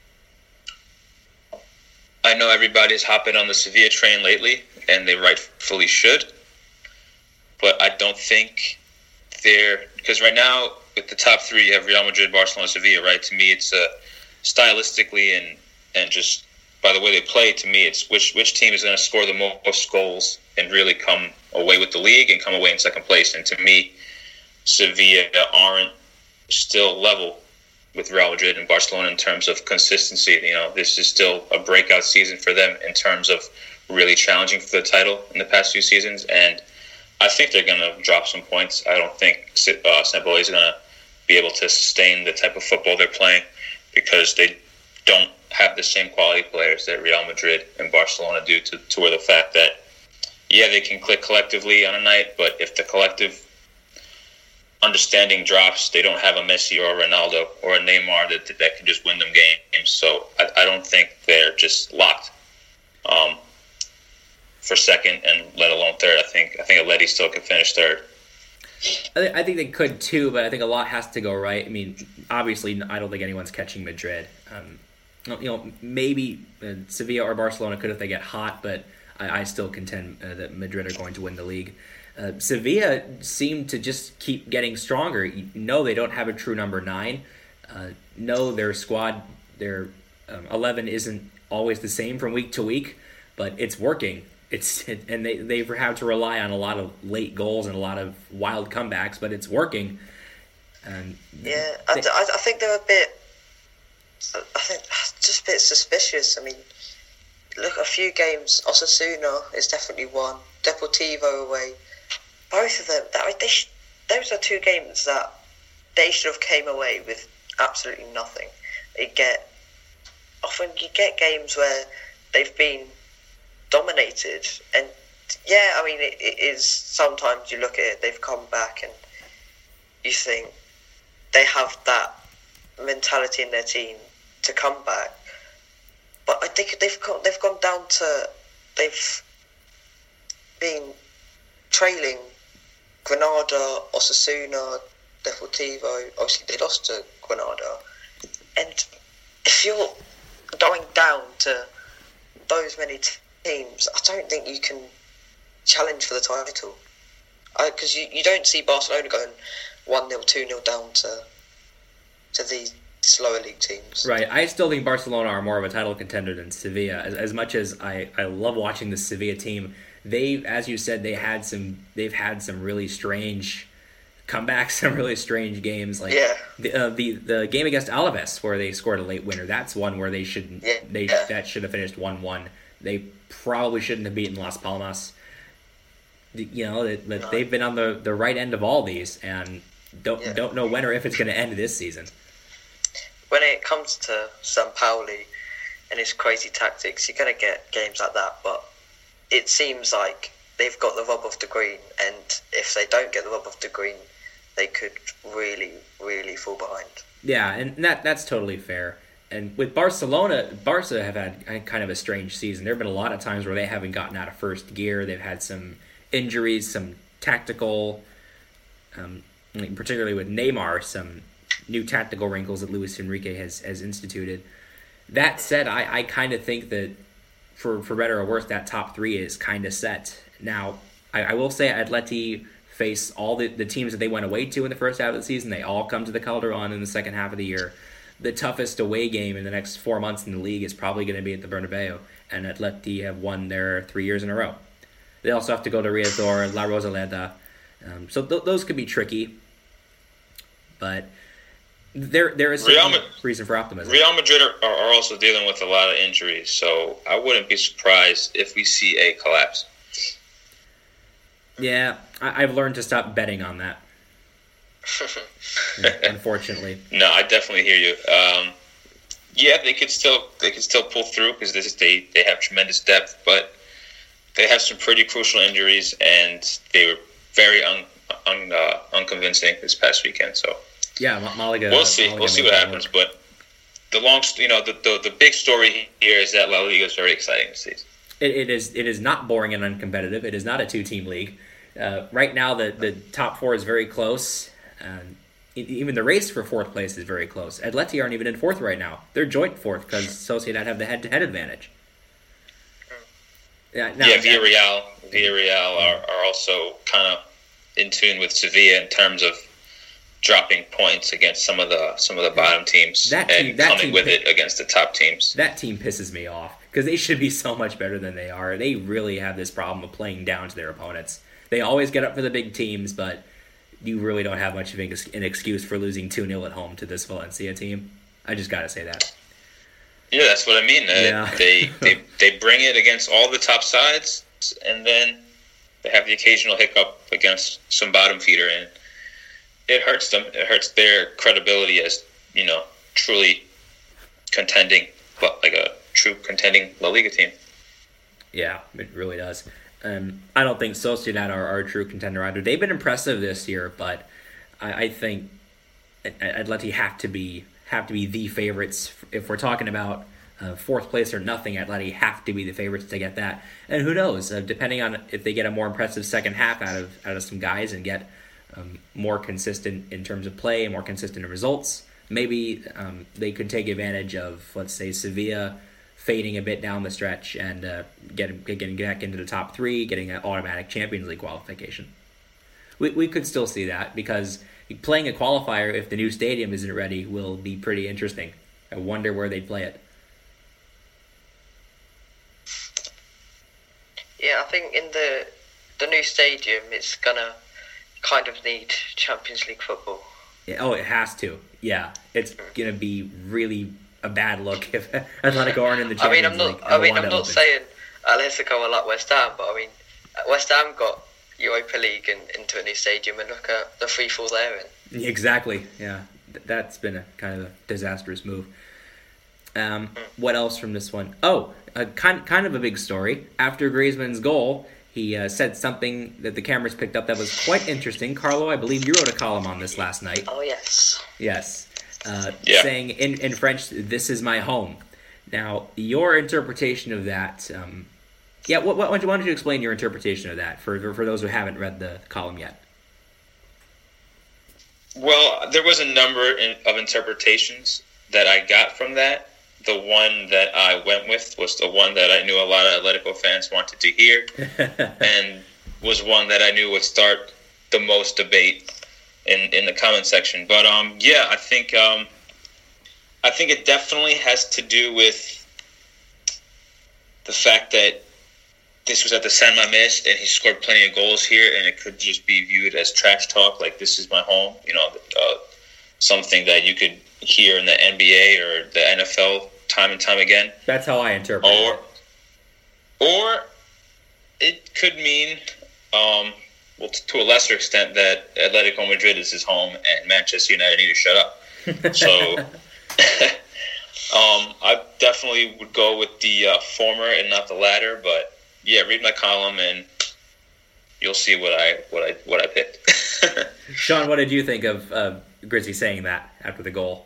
I know everybody's hopping on the Sevilla train lately, and they rightfully should. But I don't think they're... Because right now, with the top three, you have Real Madrid, Barcelona, Sevilla, right? To me, it's uh, stylistically and, and just by the way they play, to me, it's which, which team is going to score the most goals and really come away with the league and come away in second place. And to me, Sevilla aren't still level with Real Madrid and Barcelona in terms of consistency. You know, this is still a breakout season for them in terms of really challenging for the title in the past few seasons. And I think they're going to drop some points. I don't think uh, Sampaoli is going to be able to sustain the type of football they're playing because they don't have the same quality players that Real Madrid and Barcelona do to, to where the fact that, yeah, they can click collectively on a night, but if the collective understanding drops, they don't have a Messi or a Ronaldo or a Neymar that that can just win them games. So I, I don't think they're just locked um, for second and let alone third. I think I think Atleti still can finish third. I, th- I think they could too, but I think a lot has to go right. I mean, obviously, I don't think anyone's catching Madrid. Um, you know, maybe uh, Sevilla or Barcelona could if they get hot, but I, I still contend uh, that Madrid are going to win the league. Uh, Sevilla seem to just keep getting stronger. You know, they don't have a true number nine. Uh, no, their squad, their um, eleven isn't always the same from week to week, but it's working. It's it, and they they have to rely on a lot of late goals and a lot of wild comebacks, but it's working. And yeah, they, I, I think they're a bit. I think just a bit suspicious. I mean, look, a few games. Osasuna is definitely one. Deportivo away. Both of them. That they sh- those are two games that they should have came away with absolutely nothing. They get often you get games where they've been dominated, and yeah, I mean it, it is. Sometimes you look at it, they've come back, and you think they have that mentality in their team to come back. But I think they've gone, they've gone down to they've been trailing Granada, Osasuna, Deportivo. Obviously, they lost to Granada, and if you're going down to those many t- teams, I don't think you can challenge for the title. Because you, you don't see Barcelona going one nil, two nil down to to these slower league teams. Right. I still think Barcelona are more of a title contender than Sevilla. As, as much as I, I love watching the Sevilla team, they, as you said, they had some. They've had some really strange comebacks, some really strange games. Like yeah. the, uh, the the game against Alaves, where they scored a late winner. That's one where they should yeah. they yeah. that should have finished one one. They probably shouldn't have beaten Las Palmas. You know, that no. they've been on the, the right end of all these, and don't yeah. don't know when or if it's going to end this season. When it comes to Sampaoli and his crazy tactics, you're going to get games like that, but it seems like they've got the rub of the green, and if they don't get the rub of the green, they could really, really fall behind. Yeah, and that that's totally fair. And with Barcelona, Barca have had kind of a strange season. There have been a lot of times where they haven't gotten out of first gear. They've had some injuries, some tactical, um, particularly with Neymar, some new tactical wrinkles that Luis Enrique has, has instituted. That said, I, I kind of think that, for, for better or worse, that top three is kind of set. Now, I, I will say Atleti face all the, the teams that they went away to in the first half of the season. They all come to the Calderon in the second half of the year. The toughest away game in the next four months in the league is probably going to be at the Bernabeu, and Atleti have won there three years in a row. They also have to go to Riazor, La Rosaleda, um, so th- those could be tricky, but there there is Real Ma- reason for optimism. Real Madrid are, are also dealing with a lot of injuries, so I wouldn't be surprised if we see a collapse. Yeah, I, I've learned to stop betting on that. Yeah, unfortunately. No, I definitely hear you. Um, yeah, they could still they could still pull through because this is, they they have tremendous depth, but they have some pretty crucial injuries, and they were very un, un uh, unconvincing this past weekend. So yeah, Malaga. We'll see. Malaga we'll see what happens, work. But the long, you know, the, the the big story here is that La Liga is very exciting this season. It, it is it is not boring and uncompetitive. It is not a two-team league. Uh, right now, the, the top four is very close. Um, even the race for fourth place is very close. Atleti aren't even in fourth right now. They're joint fourth because Sociedad have the head-to-head advantage. Yeah, now, yeah Villarreal, Villarreal are, are also kind of in tune with Sevilla in terms of dropping points against some of the some of the bottom teams that and team, that coming team with piss- it against the top teams. That team pisses me off because they should be so much better than they are. They really have this problem of playing down to their opponents. They always get up for the big teams, but you really don't have much of an excuse for losing two nil at home to this Valencia team. I just got to say that. Yeah, that's what I mean. Uh, yeah. they, they they bring it against all the top sides, and then they have the occasional hiccup against some bottom feeder, and it hurts them. It hurts their credibility as, you know, truly contending, like a true contending La Liga team. Yeah, it really does. Um, I don't think Sociedad are, are a true contender either. They've been impressive this year, but I, I think Atleti have to be have to be the favorites. If we're talking about uh, fourth place or nothing, Atleti have to be the favorites to get that. And who knows? Uh, depending on if they get a more impressive second half out of out of some guys and get um, more consistent in terms of play and more consistent in results, maybe um, they could take advantage of, let's say, Sevilla fading a bit down the stretch and uh, getting getting back into the top three, getting an automatic Champions League qualification. We we could still see that because playing a qualifier if the new stadium isn't ready will be pretty interesting. I wonder where they'd play it. Yeah, I think in the the new stadium, it's gonna kind of need Champions League football. Yeah, oh, it has to. Yeah, it's gonna be really a bad look if Atletico aren't in the Champions I mean, I'm not. League. I mean, I'm not saying Atletico are like West Ham, but I mean, West Ham got Europa League and into a new stadium, and look at the free fall there. And exactly, yeah, that's been a kind of a disastrous move. Um, what else from this one? Oh, a kind kind of a big story. After Griezmann's goal, he uh, said something that the cameras picked up that was quite interesting. Carlo, I believe you wrote a column on this last night. Oh yes, yes. Uh, yeah. Saying in, in French, "This is my home." Now, your interpretation of that, um, yeah, what, what, why don't you explain your interpretation of that for for those who haven't read the column yet? Well, there was a number in, of interpretations that I got from that. The one that I went with was the one that I knew a lot of Atletico fans wanted to hear, and was one that I knew would start the most debate in, in the comment section. But um, yeah, I think um, I think it definitely has to do with the fact that this was at the San Mamés and he scored plenty of goals here, and it could just be viewed as trash talk, like this is my home, you know, uh, something that you could hear in the N B A or the N F L time and time again. That's how I interpret or, it. Or it could mean, um, well, t- to a lesser extent, that Atletico Madrid is his home and Manchester United need to shut up. So um, I definitely would go with the uh, former and not the latter. But yeah, read my column and you'll see what I what I what I picked. Sean, what did you think of uh, Grizzy saying that after the goal?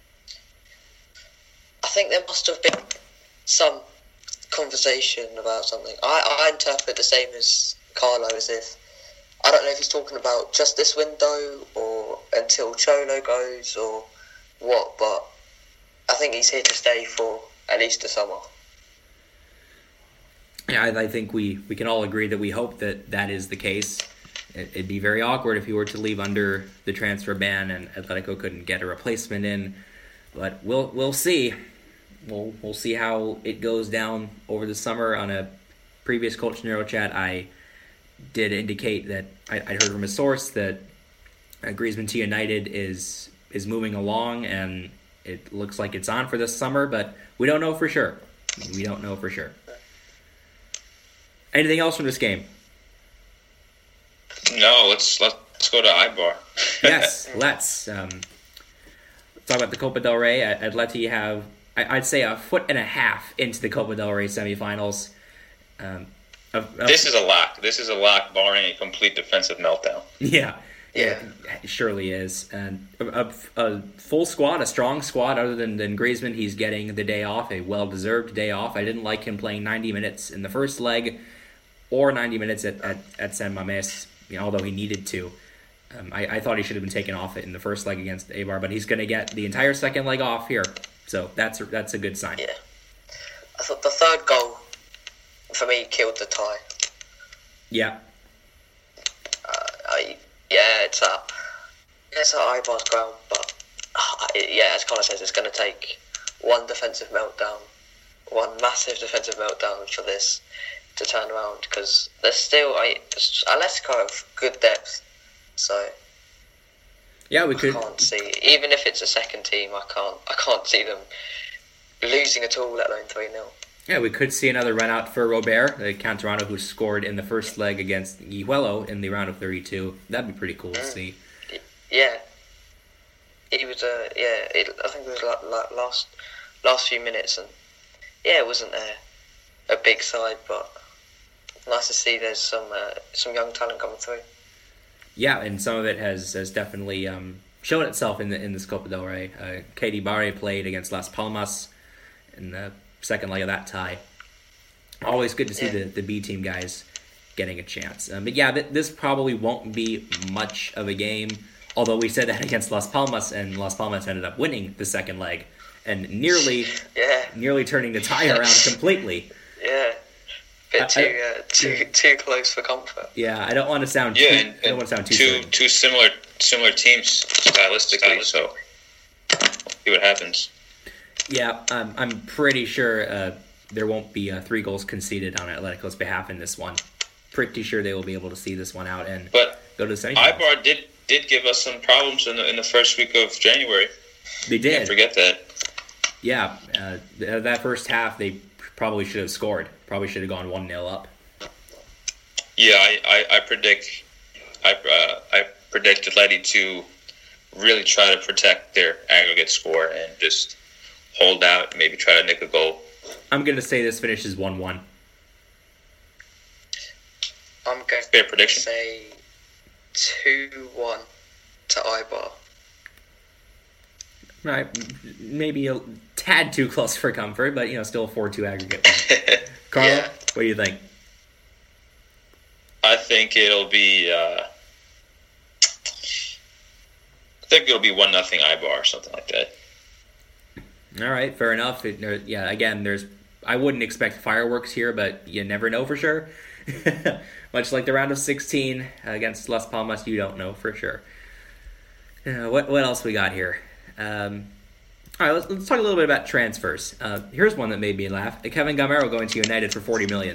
I think there must have been some conversation about something. I, I interpret the same as Carlo, as if I don't know if he's talking about just this window or until Cholo goes or what, but I think he's here to stay for at least the summer. Yeah, I, I think we, we can all agree that we hope that that is the case. it, it'd be very awkward if he were to leave under the transfer ban and Atletico couldn't get a replacement in. But we'll we'll see. We'll we'll see how it goes down over the summer. On a previous Coach Nero chat, I did indicate that I, I heard from a source that uh, Griezmann to United is is moving along, and it looks like it's on for this summer, but we don't know for sure. We don't know for sure. Anything else from this game? No, let's let's go to Eibar. Yes, let's. Um, let's talk about the Copa del Rey. I, I'd let you have, I, I'd say, a foot and a half into the Copa del Rey semifinals. Um, of, of, this is a lock. This is a lock, barring a complete defensive meltdown. Yeah. Yeah. It surely is. And a, a, a full squad, a strong squad, other than, than Griezmann, he's getting the day off, a well-deserved day off. I didn't like him playing ninety minutes in the first leg or ninety minutes at, at, at San Mamés, you know, although he needed to. Um, I, I thought he should have been taken off in the first leg against Eibar, but he's going to get the entire second leg off here. So that's a, that's a good sign. Yeah. I thought the third goal, for me, killed the tie. Yeah. Uh, I... Yeah, it's at it's at Eibar's ground, but uh, yeah, as Connor says, it's going to take one defensive meltdown, one massive defensive meltdown for this to turn around, because there's still I Atletico have good depth, so yeah, we could. I can't see, even if it's a second team, I can't I can't see them losing at all, let alone three nil. Yeah, we could see another run out for Robert, the Canterano who scored in the first leg against Guijuelo in the round of thirty-two. That'd be pretty cool to see. Yeah, he was. Uh, yeah, it, I think it was like, like last last few minutes, and yeah, it wasn't a, a big side, but nice to see there's some uh, some young talent coming through. Yeah, and some of it has has definitely um, shown itself in the in this Copa del Rey. Uh, Katie Barre played against Las Palmas in the second leg of that tie. Always good to see yeah. the, the B team guys getting a chance. Um, but yeah, th- this probably won't be much of a game, although we said that against Las Palmas, and Las Palmas ended up winning the second leg and nearly yeah. nearly turning the tie around completely. Yeah, bit I, too I, uh, too too close for comfort. Yeah, I don't want to sound Yeah, too, and, I don't want to sound too two certain. two similar similar teams stylistically. So see what happens. Yeah, um, I'm pretty sure uh, there won't be uh, three goals conceded on Atletico's behalf in this one. Pretty sure they will be able to see this one out and but go to the semifinals. Eibar did did give us some problems in the in the first week of January. They did. Can't forget that. Yeah, uh, th- that first half they probably should have scored. Probably should have gone one nil up. Yeah, I, I, I predict I uh, I predict Atleti to really try to protect their aggregate score and just hold out, maybe try to nick a goal. I'm going to say this finishes one one. I'm going Fair to prediction. say two one to Eibar. Right, maybe a tad too close for comfort, but you know, still a four two aggregate. Carlo, Yeah. what do you think? I think it'll be. Uh, I think it'll be one nothing Eibar or something like that. All right, fair enough. It, there, yeah, again, there's. I wouldn't expect fireworks here, but you never know for sure. Much like the round of sixteen against Las Palmas, you don't know for sure. Uh, what what else we got here? Um, all right, let's, let's talk a little bit about transfers. Uh, here's one that made me laugh: Kevin Gamero going to United for forty million.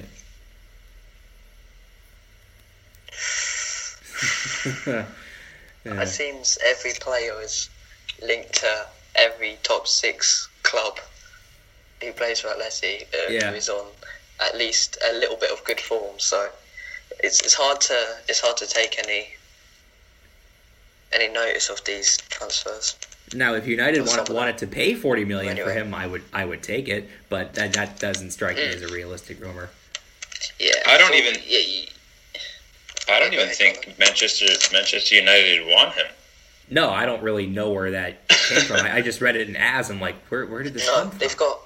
uh, It seems every player is linked to every top six club who plays for Atleti, uh, Yeah. who is on at least a little bit of good form. So it's it's hard to it's hard to take any any notice of these transfers. Now, if United Some want, of wanted to pay forty million Anyway. for him, I would I would take it, but that that doesn't strike me as a realistic rumor. Yeah, I don't well, even- Yeah, you, I don't Yeah, even go ahead, think Manchester Manchester United want him. No, I don't really know where that came from. I, I just read it in as I'm like, where where did this no, come from? they've got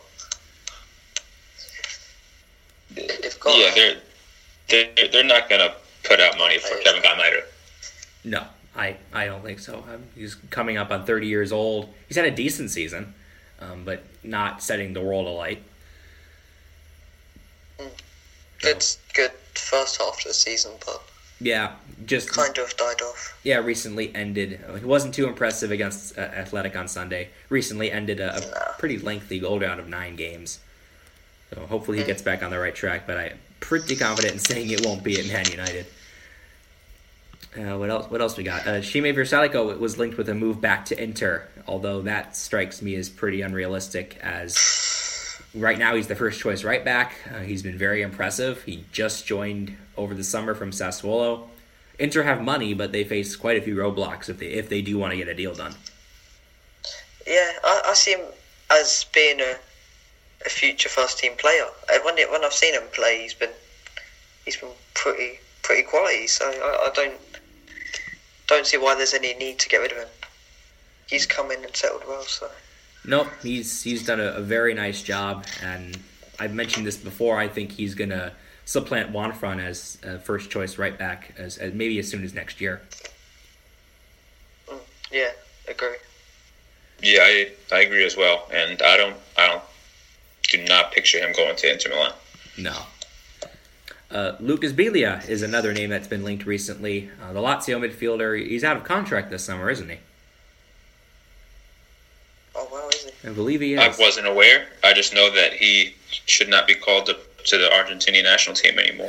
they've got Yeah, they're they're they're not gonna put out money for I- Kevin Gamero. No, I, I don't think so. Um, he's coming up on thirty years old. He's had a decent season, um, but not setting the world alight. good good first half of the season, but Yeah, just kind of died off. Yeah, recently ended. He wasn't too impressive against uh, Athletic on Sunday. Recently ended a, a No. pretty lengthy goal round of nine games. So hopefully he gets back on the right track, but I'm pretty confident in saying it won't be at Man United. Uh, what else? What else we got? Uh, Šime Vrsaljko was linked with a move back to Inter, although that strikes me as pretty unrealistic. As right now he's the first choice right back. Uh, he's been very impressive. He just joined over the summer from Sassuolo. Inter have money, but they face quite a few roadblocks if they if they do want to get a deal done. Yeah, I, I see him as being a, a future first team player. And when it, when I've seen him play, he's been he's been pretty pretty quality. So I, I don't don't see why there's any need to get rid of him. He's come in and settled well. So Nope, he's he's done a, a very nice job, and I've mentioned this before. I think he's gonna supplant Juanfran as uh, first choice right back as, as maybe as soon as next year. mm, yeah, agree. Yeah, I I agree as well, and I don't I don't do not picture him going to Inter Milan. No. Uh, Lucas Biglia is another name that's been linked recently. Uh, the Lazio midfielder, he's out of contract this summer, isn't he? Oh wow, is he? I believe he is. I wasn't aware. I just know that he should not be called to, to the Argentinian national team anymore.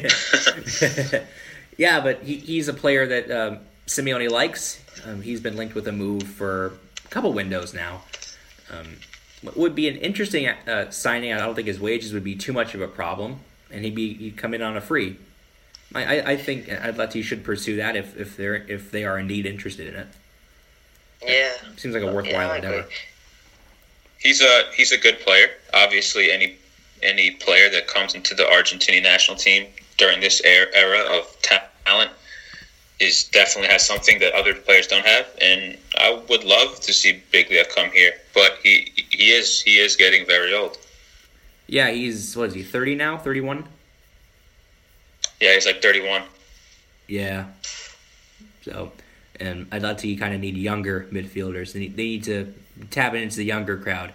Yeah, but he, he's a player that um, Simeone likes. Um, he's been linked with a move for a couple windows now. Um, would be an interesting uh, signing. I don't think his wages would be too much of a problem, and he'd be he'd come in on a free. I, I, I think Atleti should pursue that if if they're if they are indeed interested in it. Yeah, Seems like a worthwhile yeah, I agree. endeavor. He's a he's a good player. Obviously, any any player that comes into the Argentinian national team during this era, era of talent is definitely has something that other players don't have. And I would love to see Biglia come here, but he he is he is getting very old. Yeah, he's what is he? thirty now? thirty-one? Yeah, he's like thirty-one. Yeah. So, and Atleti kind of need younger midfielders. They need, they need to tap into the younger crowd.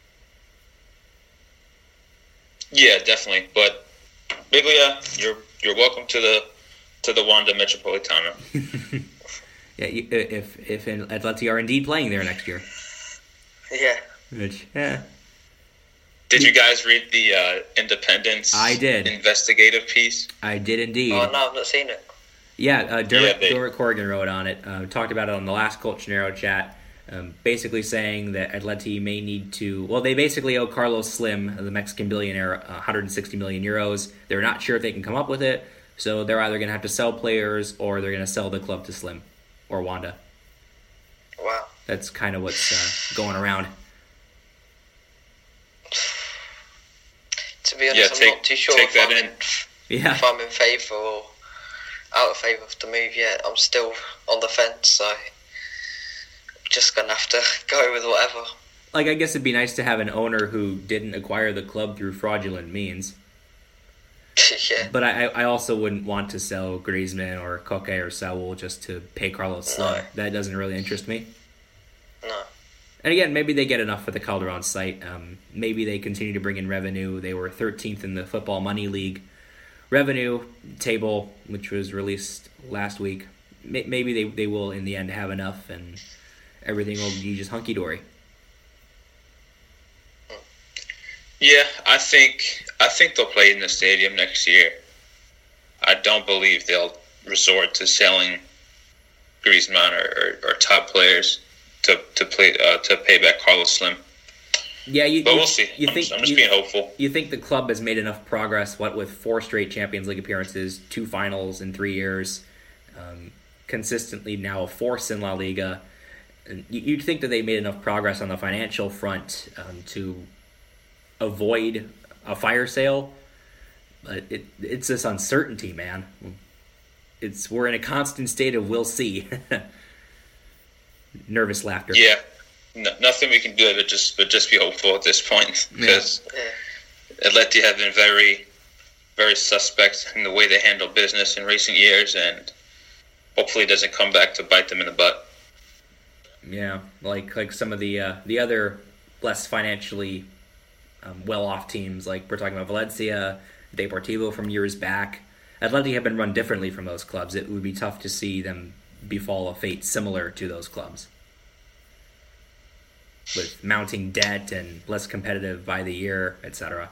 Yeah, definitely. But Biglia, you're you're welcome to the to the Wanda Metropolitano. Yeah, you- if if Atleti are indeed playing there next year, Yeah, which yeah, Did you guys read the uh, Independence I did. investigative piece? I did indeed. oh no, I've not seen it. Yeah, uh, Dermot, Yeah, they- Dermot Corrigan wrote on it. Uh, talked about it on the last Colchonero chat. Um, basically saying that Atleti may need to. Well, they basically owe Carlos Slim, the Mexican billionaire, one hundred sixty million euros. They're not sure if they can come up with it, so they're either going to have to sell players or they're going to sell the club to Slim or Wanda. Wow. That's kind of what's uh, going around. To be honest, Yeah, I'm take- not too sure take if, that I'm in. in, Yeah, if I'm in favour or out of favour of the move yet. I'm still on the fence, so just gonna have to go with whatever. like I guess it'd be nice to have an owner who didn't acquire the club through fraudulent means. Yeah, But I, I also wouldn't want to sell Griezmann or Koke or Saul just to pay Carlos Slim. No. That doesn't really interest me. no. And again, maybe they get enough for the Calderon site. Um, maybe they continue to bring in revenue. They were thirteenth in the Football Money League revenue table, which was released last week. May- Maybe they, they will, in the end, have enough and everything will be just hunky-dory. Yeah, I think I think they'll play in the stadium next year. I don't believe they'll resort to selling Griezmann or, or, or top players to to play uh, to pay back Carlos Slim. Yeah, you, But you, we'll see. You I'm, think, just, I'm just you, being hopeful. you think the club has made enough progress, what with four straight Champions League appearances, two finals in three years, um, consistently now a fourth in La Liga. And you- you'd think that they made enough progress on the financial front um, to avoid a fire sale, but it it's this uncertainty, man. It's we're in a constant state of we'll see. Nervous laughter. Yeah, no, nothing we can do but just but just be hopeful at this point because Yeah. Atleti have been very very suspect in the way they handle business in recent years, and hopefully it doesn't come back to bite them in the butt. Yeah, like like some of the uh, the other less financially um, well-off teams, like we're talking about Valencia, Deportivo from years back. Atleti have been run differently from those clubs. It would be tough to see them befall a fate similar to those clubs, with mounting debt and less competitive by the year, et cetera.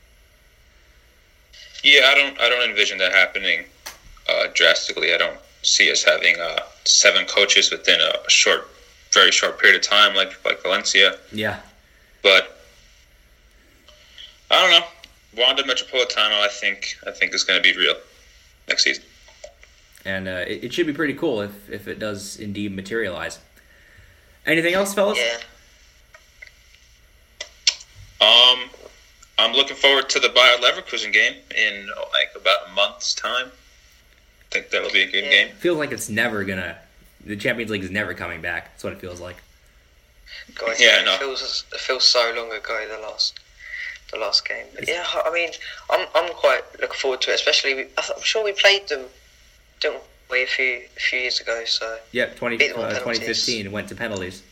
Yeah, I don't. I don't envision that happening uh, drastically. I don't see us having uh, seven coaches within a short, very short period of time, like like Valencia. Yeah, but I don't know. Wanda Metropolitano, I think, I think is going to be real next season, and uh, it, it should be pretty cool if if it does indeed materialize. Anything else, fellas? Yeah. Um, I'm looking forward to the Bayer Leverkusen game in like about a month's time. I think that'll be a good Yeah. game. Feels like it's never gonna. The Champions League is never coming back. That's what it feels like. God, Yeah, it no. feels it feels so long ago the last the last game. But yeah, I mean, I'm I'm quite looking forward to it. Especially, we, I'm sure we played them, didn't we, a few a few years ago? So Yep, twenty, Beat them on uh, penalties. twenty fifteen went to penalties.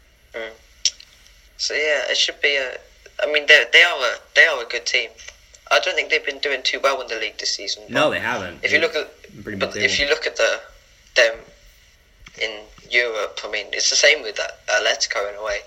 so yeah, it should be a. I mean, they they are a they are a good team. I don't think they've been doing too well in the league this season. No, but they haven't. If you look at Pretty but mid-table. if you look at the them in Europe, I mean, it's the same with that Atletico in a way.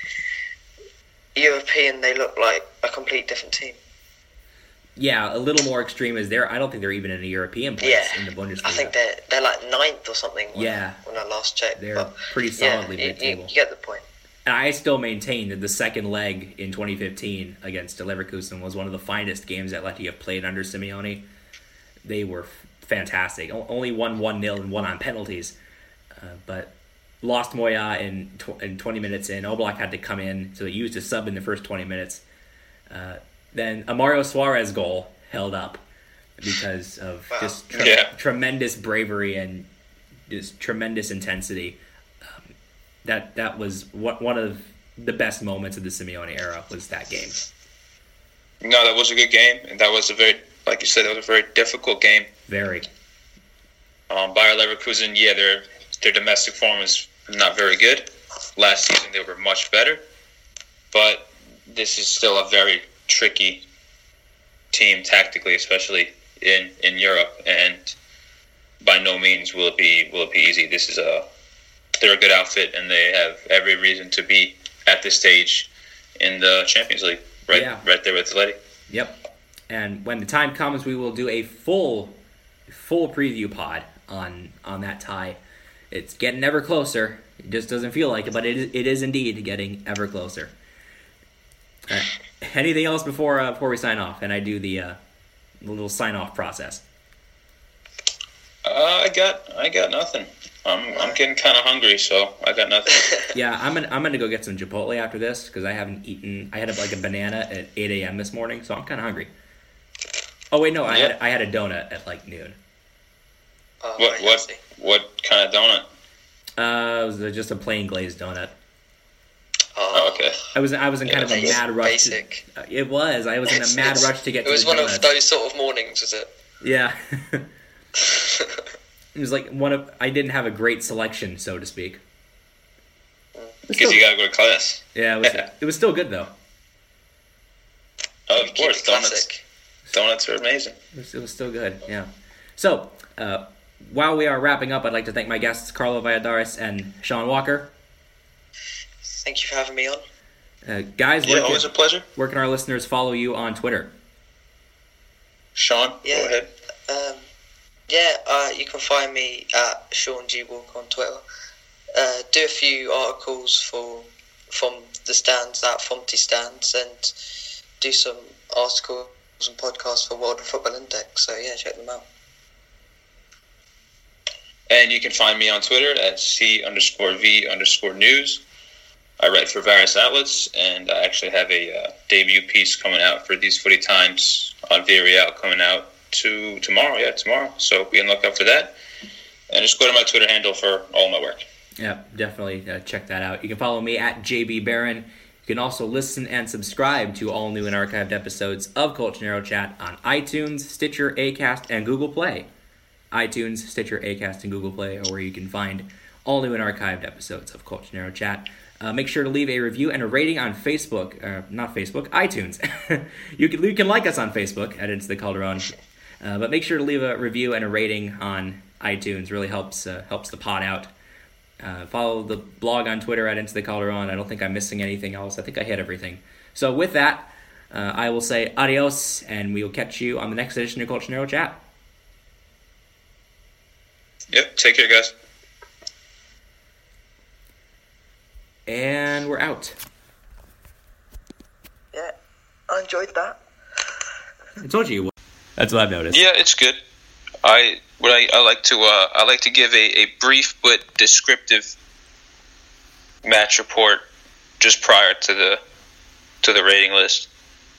European, they look like a complete different team. Yeah, a little more extreme is there. I don't think they're even in a European place Yeah, in the Bundesliga. I think they're they're like ninth or something. When, Yeah. when I last checked, They're but pretty solidly yeah, you, you, mid-table. you get the point. And I still maintain that the second leg in twenty fifteen against Leverkusen was one of the finest games that Atleti have played under Simeone. They were f- fantastic. O- only won one nil and one on penalties. Uh, but lost Moya in, tw- in twenty minutes in. Oblak had to come in, so he used a sub in the first twenty minutes. Uh, then a Mario Suarez goal held up because of Wow. just tre- Yeah. tremendous bravery and just tremendous intensity. Um, that that was one one of the best moments of the Simeone era was that game. No, that was a good game, and that was a very, like you said, that was a very difficult game. Very. Um, Bayer Leverkusen, yeah, their their domestic form is not very good. Last season they were much better, but this is still a very tricky team tactically, especially in, in Europe. And by no means will it be will it be easy. This is a they're a good outfit, and they have every reason to be at this stage in the Champions League. Right, Yeah. right there with Atleti. Yep. And when the time comes, we will do a full, full preview pod on on that tie. It's getting ever closer. It just doesn't feel like it, but it is, it is indeed getting ever closer. All right. Anything else before uh, before we sign off? And I do the, uh, the little sign off process. Uh, I got I got nothing. I'm I'm getting kind of hungry, so I got nothing. Yeah, I'm gonna I'm gonna go get some Chipotle after this because I haven't eaten. I had like a banana at eight a.m. this morning, so I'm kind of hungry. Oh wait, no, I Yeah. had I had a donut at like noon. Oh, What very what healthy. what kind of donut? Uh, it was just a plain glazed donut. Oh, okay. I was I was in kind of a Basic- mad rush. To, basic. uh, it was. I was in a It's- mad it's- rush to get It to was the one donuts. of those sort of mornings, was it? Yeah. It was like one of. I didn't have a great selection, so to speak. It was Because still- you gotta go to class. yeah, it was. It was still good though. Oh, of Keep course, it donuts. classic. Donuts are amazing. It was, it was still good. Yeah. So uh, while we are wrapping up, I'd like to thank my guests Carlo Valladares and Sean Walker. Thank you for having me on. Uh, guys, Yeah, where, always a can, pleasure. where can our listeners follow you on Twitter? Sean, Yeah. go ahead. Um, yeah, uh, you can find me at Sean G Walk on Twitter. Uh, do a few articles for from the stands at Fonty Stands, and do some articles and podcasts for World Football Index. So yeah, check them out. And you can find me on Twitter at C underscore V underscore news. I write for various outlets, and I actually have a uh, debut piece coming out for These Footy Times on Villarreal coming out to tomorrow. Yeah, tomorrow. So be on the lookout for that. And just go to my Twitter handle for all my work. Yeah, definitely uh, check that out. You can follow me at J B Barron. You can also listen and subscribe to all new and archived episodes of Culture Narrow Chat on iTunes, Stitcher, Acast, and Google Play. iTunes, Stitcher, Acast, and Google Play are where you can find all new and archived episodes of Culture Narrow Chat. Uh, make sure to leave a review and a rating on Facebook, uh, not Facebook, iTunes. you can you can like us on Facebook at Into the Calderon. Uh, but make sure to leave a review and a rating on iTunes. Really helps uh, helps the pod out. Uh, follow the blog on Twitter at Into the Calderon. I don't think I'm missing anything else. I think I hit everything. So with that, uh, I will say adios, and we will catch you on the next edition of Culture Narrow Chat. Yep, take care, guys. And we're out. Yeah, I enjoyed that. I told you. That's what I've noticed. Yeah, it's good. I what I, I like to uh, I like to give a, a brief but descriptive match report just prior to the to the rating list.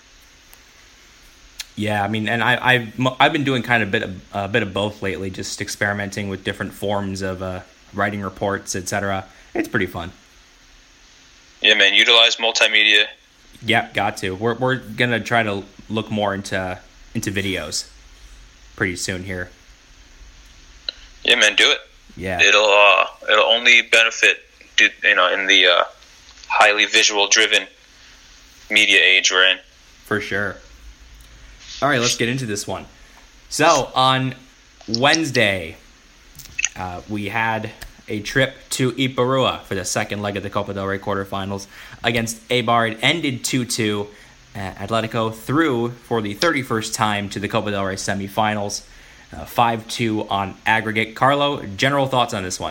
Yeah, I mean, and I, I've I've been doing kind of a bit of a bit of both lately, just experimenting with different forms of uh, writing reports, et cetera. It's pretty fun. Yeah, man, utilize multimedia. Yeah, got to. We're we're gonna try to look more into into videos pretty soon here. Yeah, man, do it. Yeah, it'll uh, it'll only benefit, you know, in the uh, highly visual driven media age we're in. For sure. All right, let's get into this one. So on Wednesday, uh, we had a trip to Iparua for the second leg of the Copa del Rey quarterfinals against Eibar. It ended two two. Uh, Atletico through for the thirty-first time to the Copa del Rey semifinals, uh, five two on aggregate. Carlo, general thoughts on this one?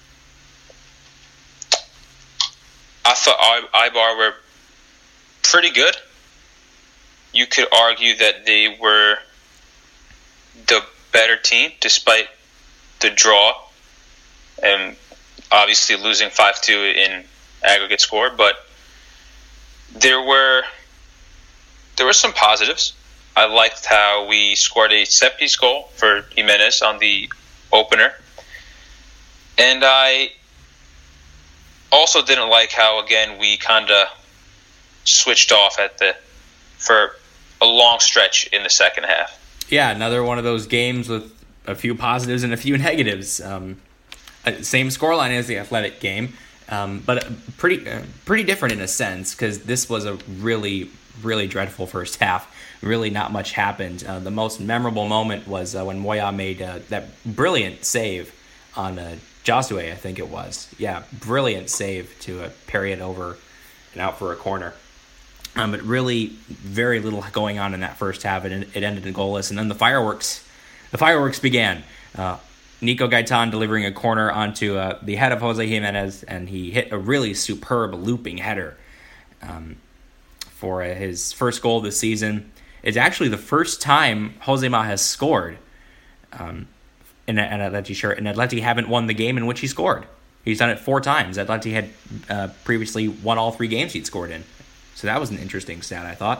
I thought Eibar were pretty good. You could argue that they were the better team despite the draw and obviously losing five two in aggregate score, but there were there were some positives. I liked how we scored a set piece goal for Jimenez on the opener, and I also didn't like how, again, we kind of switched off at the for a long stretch in the second half. Yeah, another one of those games with a few positives and a few negatives. Um, same scoreline as the Athletic game, um, but pretty uh, pretty different in a sense, because this was a really, really dreadful first half. Really not much happened. Uh, the most memorable moment was uh, when Moya made uh, that brilliant save on uh, Josue, I think it was. Yeah, brilliant save to uh, parry it over and out for a corner. Um, but really, very little going on in that first half. It, it ended in goalless, and then the fireworks, the fireworks began. Uh, Nico Gaitan delivering a corner onto uh, the head of Jose Jimenez, and he hit a really superb looping header um, for uh, his first goal this season. It's actually the first time Josema has scored um, in an Atleti shirt, and Atleti haven't won the game in which he scored. He's done it four times. Atleti had uh, previously won all three games he'd scored in. So that was an interesting stat, I thought.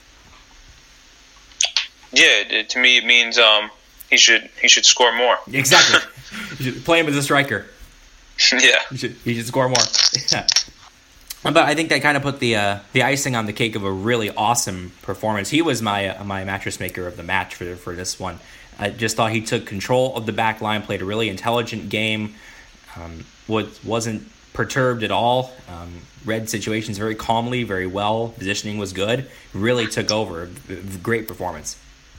Yeah, it, to me it means um, he should he should score more. Exactly. You should play him as a striker. Yeah. He should, he should score more. Yeah. But I think that kind of put the uh, the icing on the cake of a really awesome performance. He was my uh, my mattress maker of the match for for this one. I just thought he took control of the back line, played a really intelligent game, um, was, wasn't perturbed at all, um, read situations very calmly, very well, positioning was good, really took over. Great performance.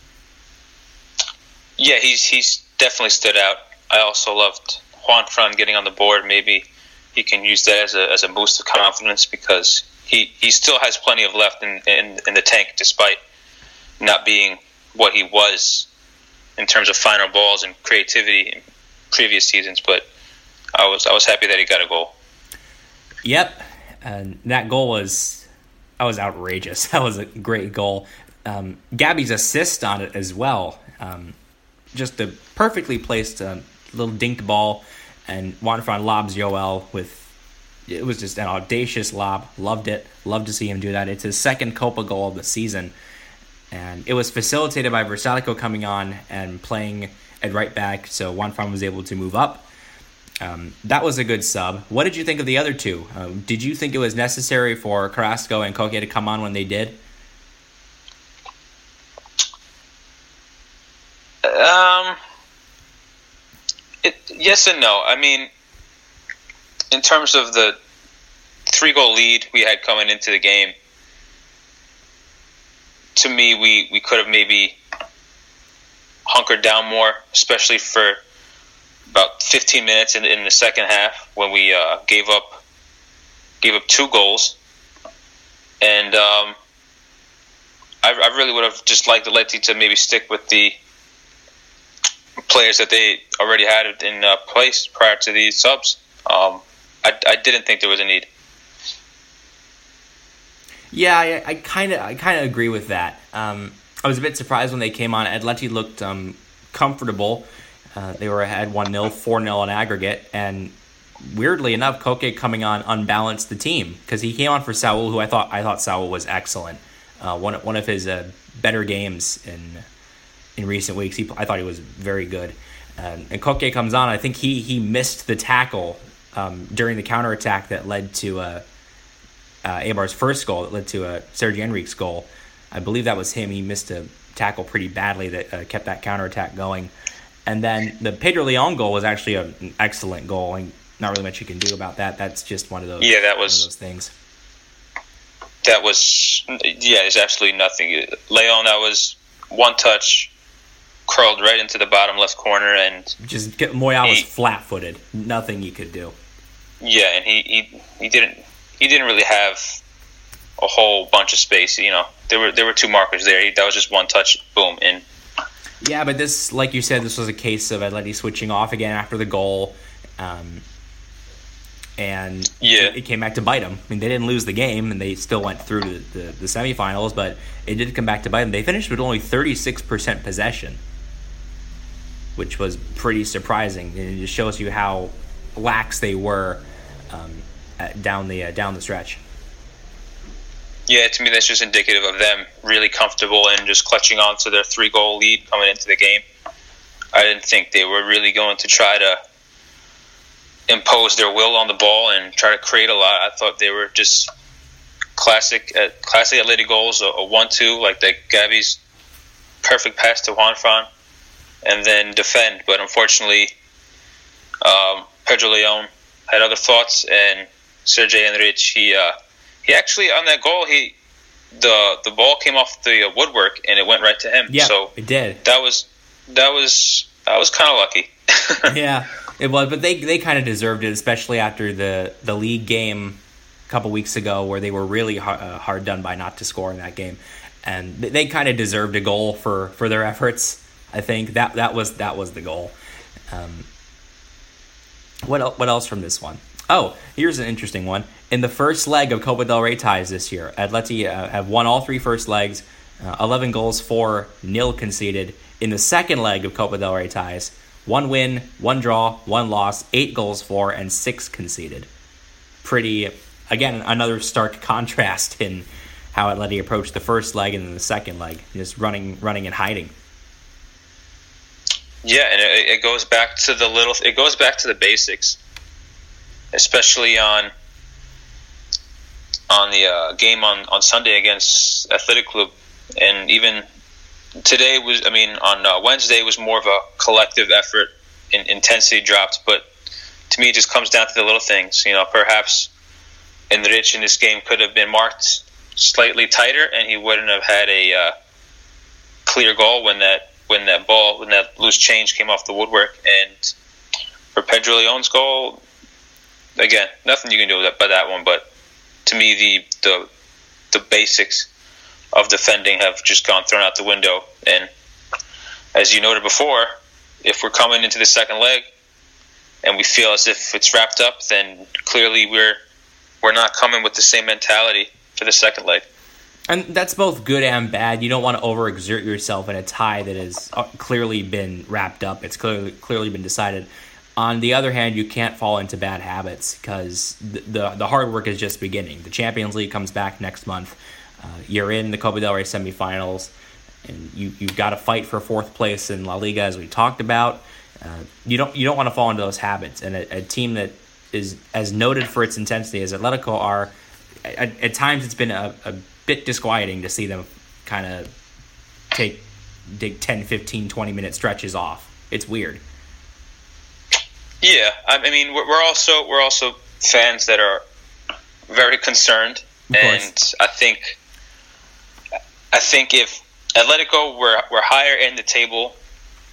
Yeah, he's he's definitely stood out. I also loved Juan Fran getting on the board. Maybe he can use that as a as a boost of confidence, because he, he still has plenty of left in, in, in the tank, despite not being what he was in terms of final balls and creativity in previous seasons. But I was I was happy that he got a goal. Yep, and that goal was that was outrageous. That was a great goal. Um, Gabby's assist on it as well. Um, just a perfectly placed uh, little dinked ball, and Juan Fran lobs Yoel with. It was just an audacious lob. Loved it. Loved to see him do that. It's his second Copa goal of the season, and it was facilitated by Versalico coming on and playing at right back, so Juan Fran was able to move up. Um, that was a good sub. What did you think of the other two? Um, did you think it was necessary for Carrasco and Koke to come on when they did? Um, it, yes and no. I mean, in terms of the three-goal lead we had coming into the game, to me, we, we could have maybe hunkered down more, especially for about fifteen minutes in, in the second half when we uh, gave up gave up two goals. And um, I, I really would have just liked Atleti to maybe stick with the players that they already had in uh, place prior to these subs. Um, I, I didn't think there was a need. Yeah, I kind of I kind of agree with that. Um, I was a bit surprised when they came on. Atleti looked um, comfortable. Uh, they were ahead one nil, four nil in aggregate, and weirdly enough, Koke coming on unbalanced the team because he came on for Saul, who I thought I thought Saul was excellent. Uh, one one of his uh, better games in in recent weeks. He, I thought he was very good. Um, and Koke comes on. I think he he missed the tackle um, during the counterattack that led to uh, uh, Eibar's first goal, that led to uh, Sergi Enrique's goal. I believe that was him. He missed a tackle pretty badly that uh, kept that counterattack going. And then the Pedro Leon goal was actually a, an excellent goal, and not really much you can do about that. That's just one of those. Yeah, that was one of those things. That was yeah. There's absolutely nothing. Leon, that was one touch, curled right into the bottom left corner, and just Moyal was flat-footed. Nothing you could do. Yeah, and he, he he didn't he didn't really have a whole bunch of space. You know, there were there were two markers there. He, that was just one touch, boom, in. Yeah, but this, like you said, this was a case of Atleti switching off again after the goal, um, and yeah. it, it came back to bite them. I mean, they didn't lose the game, and they still went through to the, the, the semifinals, but it did come back to bite them. They finished with only thirty-six percent possession, which was pretty surprising, and it just shows you how lax they were um, at, down the uh, down the stretch. Yeah, to me, that's just indicative of them really comfortable and just clutching on to their three-goal lead coming into the game. I didn't think they were really going to try to impose their will on the ball and try to create a lot. I thought they were just classic, uh, classic Atleti goals, a, a one two, like that Gabi's perfect pass to Juanfran, and then defend. But unfortunately, um, Pedro Leon had other thoughts, and Sergi Enrique, he... Uh, He actually, on that goal, he the the ball came off the woodwork and it went right to him. Yeah, so it did. That was that was I was kind of lucky. Yeah, it was, but they they kind of deserved it, especially after the, the league game a couple weeks ago where they were really hard, uh, hard done by not to score in that game, and they kind of deserved a goal for, for their efforts. I think that that was that was the goal. Um, what el- what else from this one? Oh, here's an interesting one. In the first leg of Copa del Rey ties this year, Atleti uh, have won all three first legs, uh, eleven goals, four nil conceded. In the second leg of Copa del Rey ties, one win, one draw, one loss, eight goals, four, and six conceded. Pretty, again, another stark contrast in how Atleti approached the first leg and then the second leg, just running, running and hiding. Yeah, and it, it goes back to the little. It goes back to the basics, especially on. on the uh, game on, on Sunday against Athletic Club. And even today was, I mean, on uh, Wednesday was more of a collective effort, and intensity dropped. But to me, it just comes down to the little things. You know, perhaps Enrique in this game could have been marked slightly tighter, and he wouldn't have had a uh, clear goal when that when that ball, when that loose change came off the woodwork. And for Pedro Leon's goal, again, nothing you can do about that one, but to me, the, the the basics of defending have just gone thrown out the window. And as you noted before, if we're coming into the second leg and we feel as if it's wrapped up, then clearly we're we're not coming with the same mentality for the second leg. And that's both good and bad. You don't want to overexert yourself in a tie that has clearly been wrapped up. It's clearly clearly been decided. On the other hand, you can't fall into bad habits because the, the the hard work is just beginning. The Champions League comes back next month. Uh, you're in the Copa del Rey semifinals, and you you've got to fight for fourth place in La Liga, as we talked about. Uh, you don't you don't want to fall into those habits. And a, a team that is as noted for its intensity as Atletico are, at, at times it's been a, a bit disquieting to see them kind of take take ten, fifteen, twenty minute stretches off. It's weird. Yeah, I mean, we're also we're also fans that are very concerned, and I think I think if Atletico were were higher in the table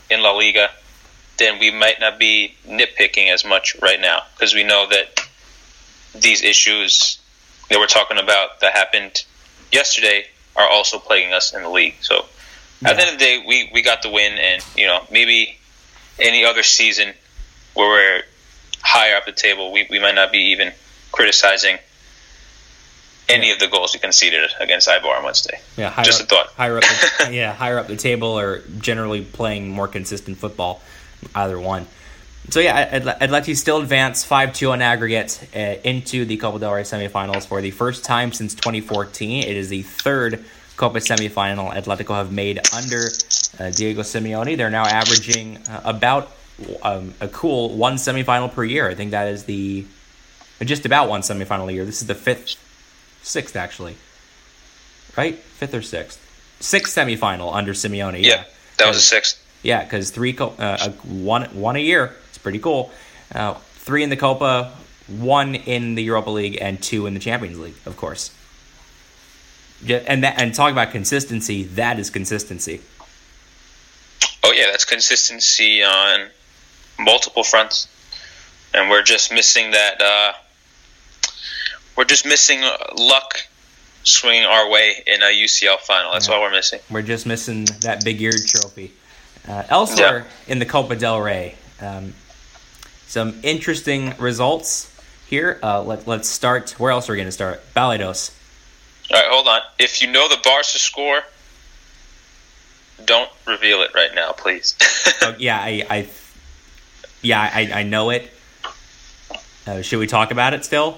in La Liga, then we might not be nitpicking as much right now, because we know that these issues that we're talking about that happened yesterday are also plaguing us in the league. So yeah. At the end of the day, we, we got the win, and you know, maybe any other season where we're higher up the table, we, we might not be even criticizing any of the goals we conceded against Eibar on Wednesday. Yeah, higher just a up, thought. Higher up, the, yeah, higher up the table, or generally playing more consistent football, either one. So yeah, Atleti still advance five two on aggregate uh, into the Copa del Rey semifinals for the first time since twenty fourteen. It is the third Copa semifinal Atletico have made under uh, Diego Simeone. They're now averaging uh, about um, a cool one semifinal per year. I think that is the just about one semifinal a year. This is the fifth. Sixth, actually. Right? Fifth or sixth? Sixth semifinal under Simeone. Yeah, yeah that was a sixth. Yeah, because three, uh, one, one a year. It's pretty cool. Uh, three in the Copa, one in the Europa League, and two in the Champions League, of course. Yeah, and that, and talk about consistency, that is consistency. Oh, yeah, that's consistency on multiple fronts. And we're just missing that... Uh, We're just missing luck swinging our way in a U C L final. That's yeah. all we're missing. We're just missing that big-eared trophy. Uh, elsewhere yeah. in the Copa del Rey, um, some interesting results here. Uh, let, let's start. Where else are we going to start? Balaidos. All right, hold on. If you know the Barca score, don't reveal it right now, please. oh, yeah, I, I, yeah, I, I know it. Uh, should we talk about it still?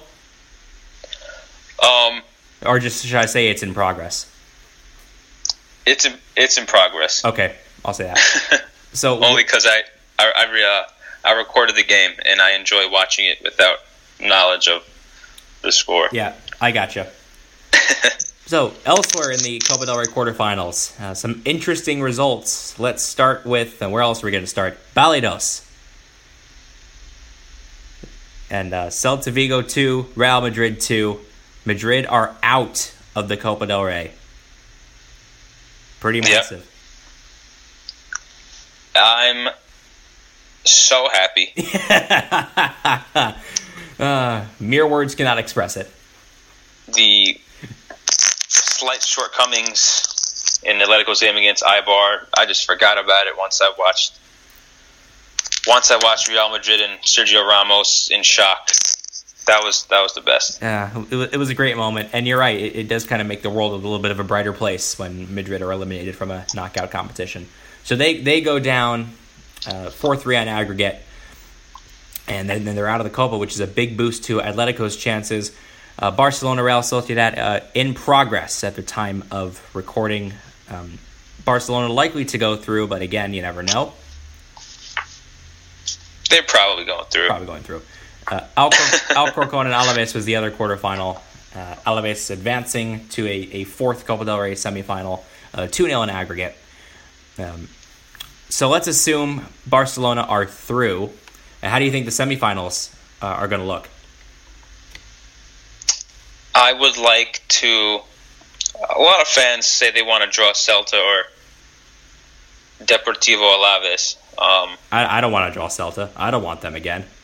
Um, or just should I say it's in progress? It's in, it's in progress. Okay, I'll say that. So only because I I I, re, uh, I recorded the game and I enjoy watching it without knowledge of the score. Yeah, I gotcha. So elsewhere in the Copa del Rey quarterfinals, uh, some interesting results. Let's start with uh, where else are we going to start? Balaidos. And uh, Celta Vigo two, Real Madrid two. Madrid are out of the Copa del Rey. Pretty massive. Yep. I'm so happy. uh, mere words cannot express it. The slight shortcomings in Atletico's game against Eibar, I just forgot about it once I watched. Once I watched Real Madrid and Sergio Ramos in shock. That was that was the best. Yeah, it, it was a great moment, and you're right. It, it does kind of make the world a little bit of a brighter place when Madrid are eliminated from a knockout competition. So they, they go down uh, four three on aggregate, and then, then they're out of the Copa, which is a big boost to Atletico's chances. Uh, Barcelona, Real Sociedad uh, in progress at the time of recording. Um, Barcelona likely to go through, but again, you never know. They're probably going through. Probably going through. Uh, Alcor- Alcorcon and Alaves was the other quarterfinal. Uh, Alaves advancing to a, a fourth Copa del Rey semifinal, uh, two nil in aggregate. Um, so let's assume Barcelona are through. And how do you think the semifinals uh, are going to look? I would like to... A lot of fans say they want to draw Celta or Deportivo Alaves. Um, I, I don't want to draw Celta. I don't want them again.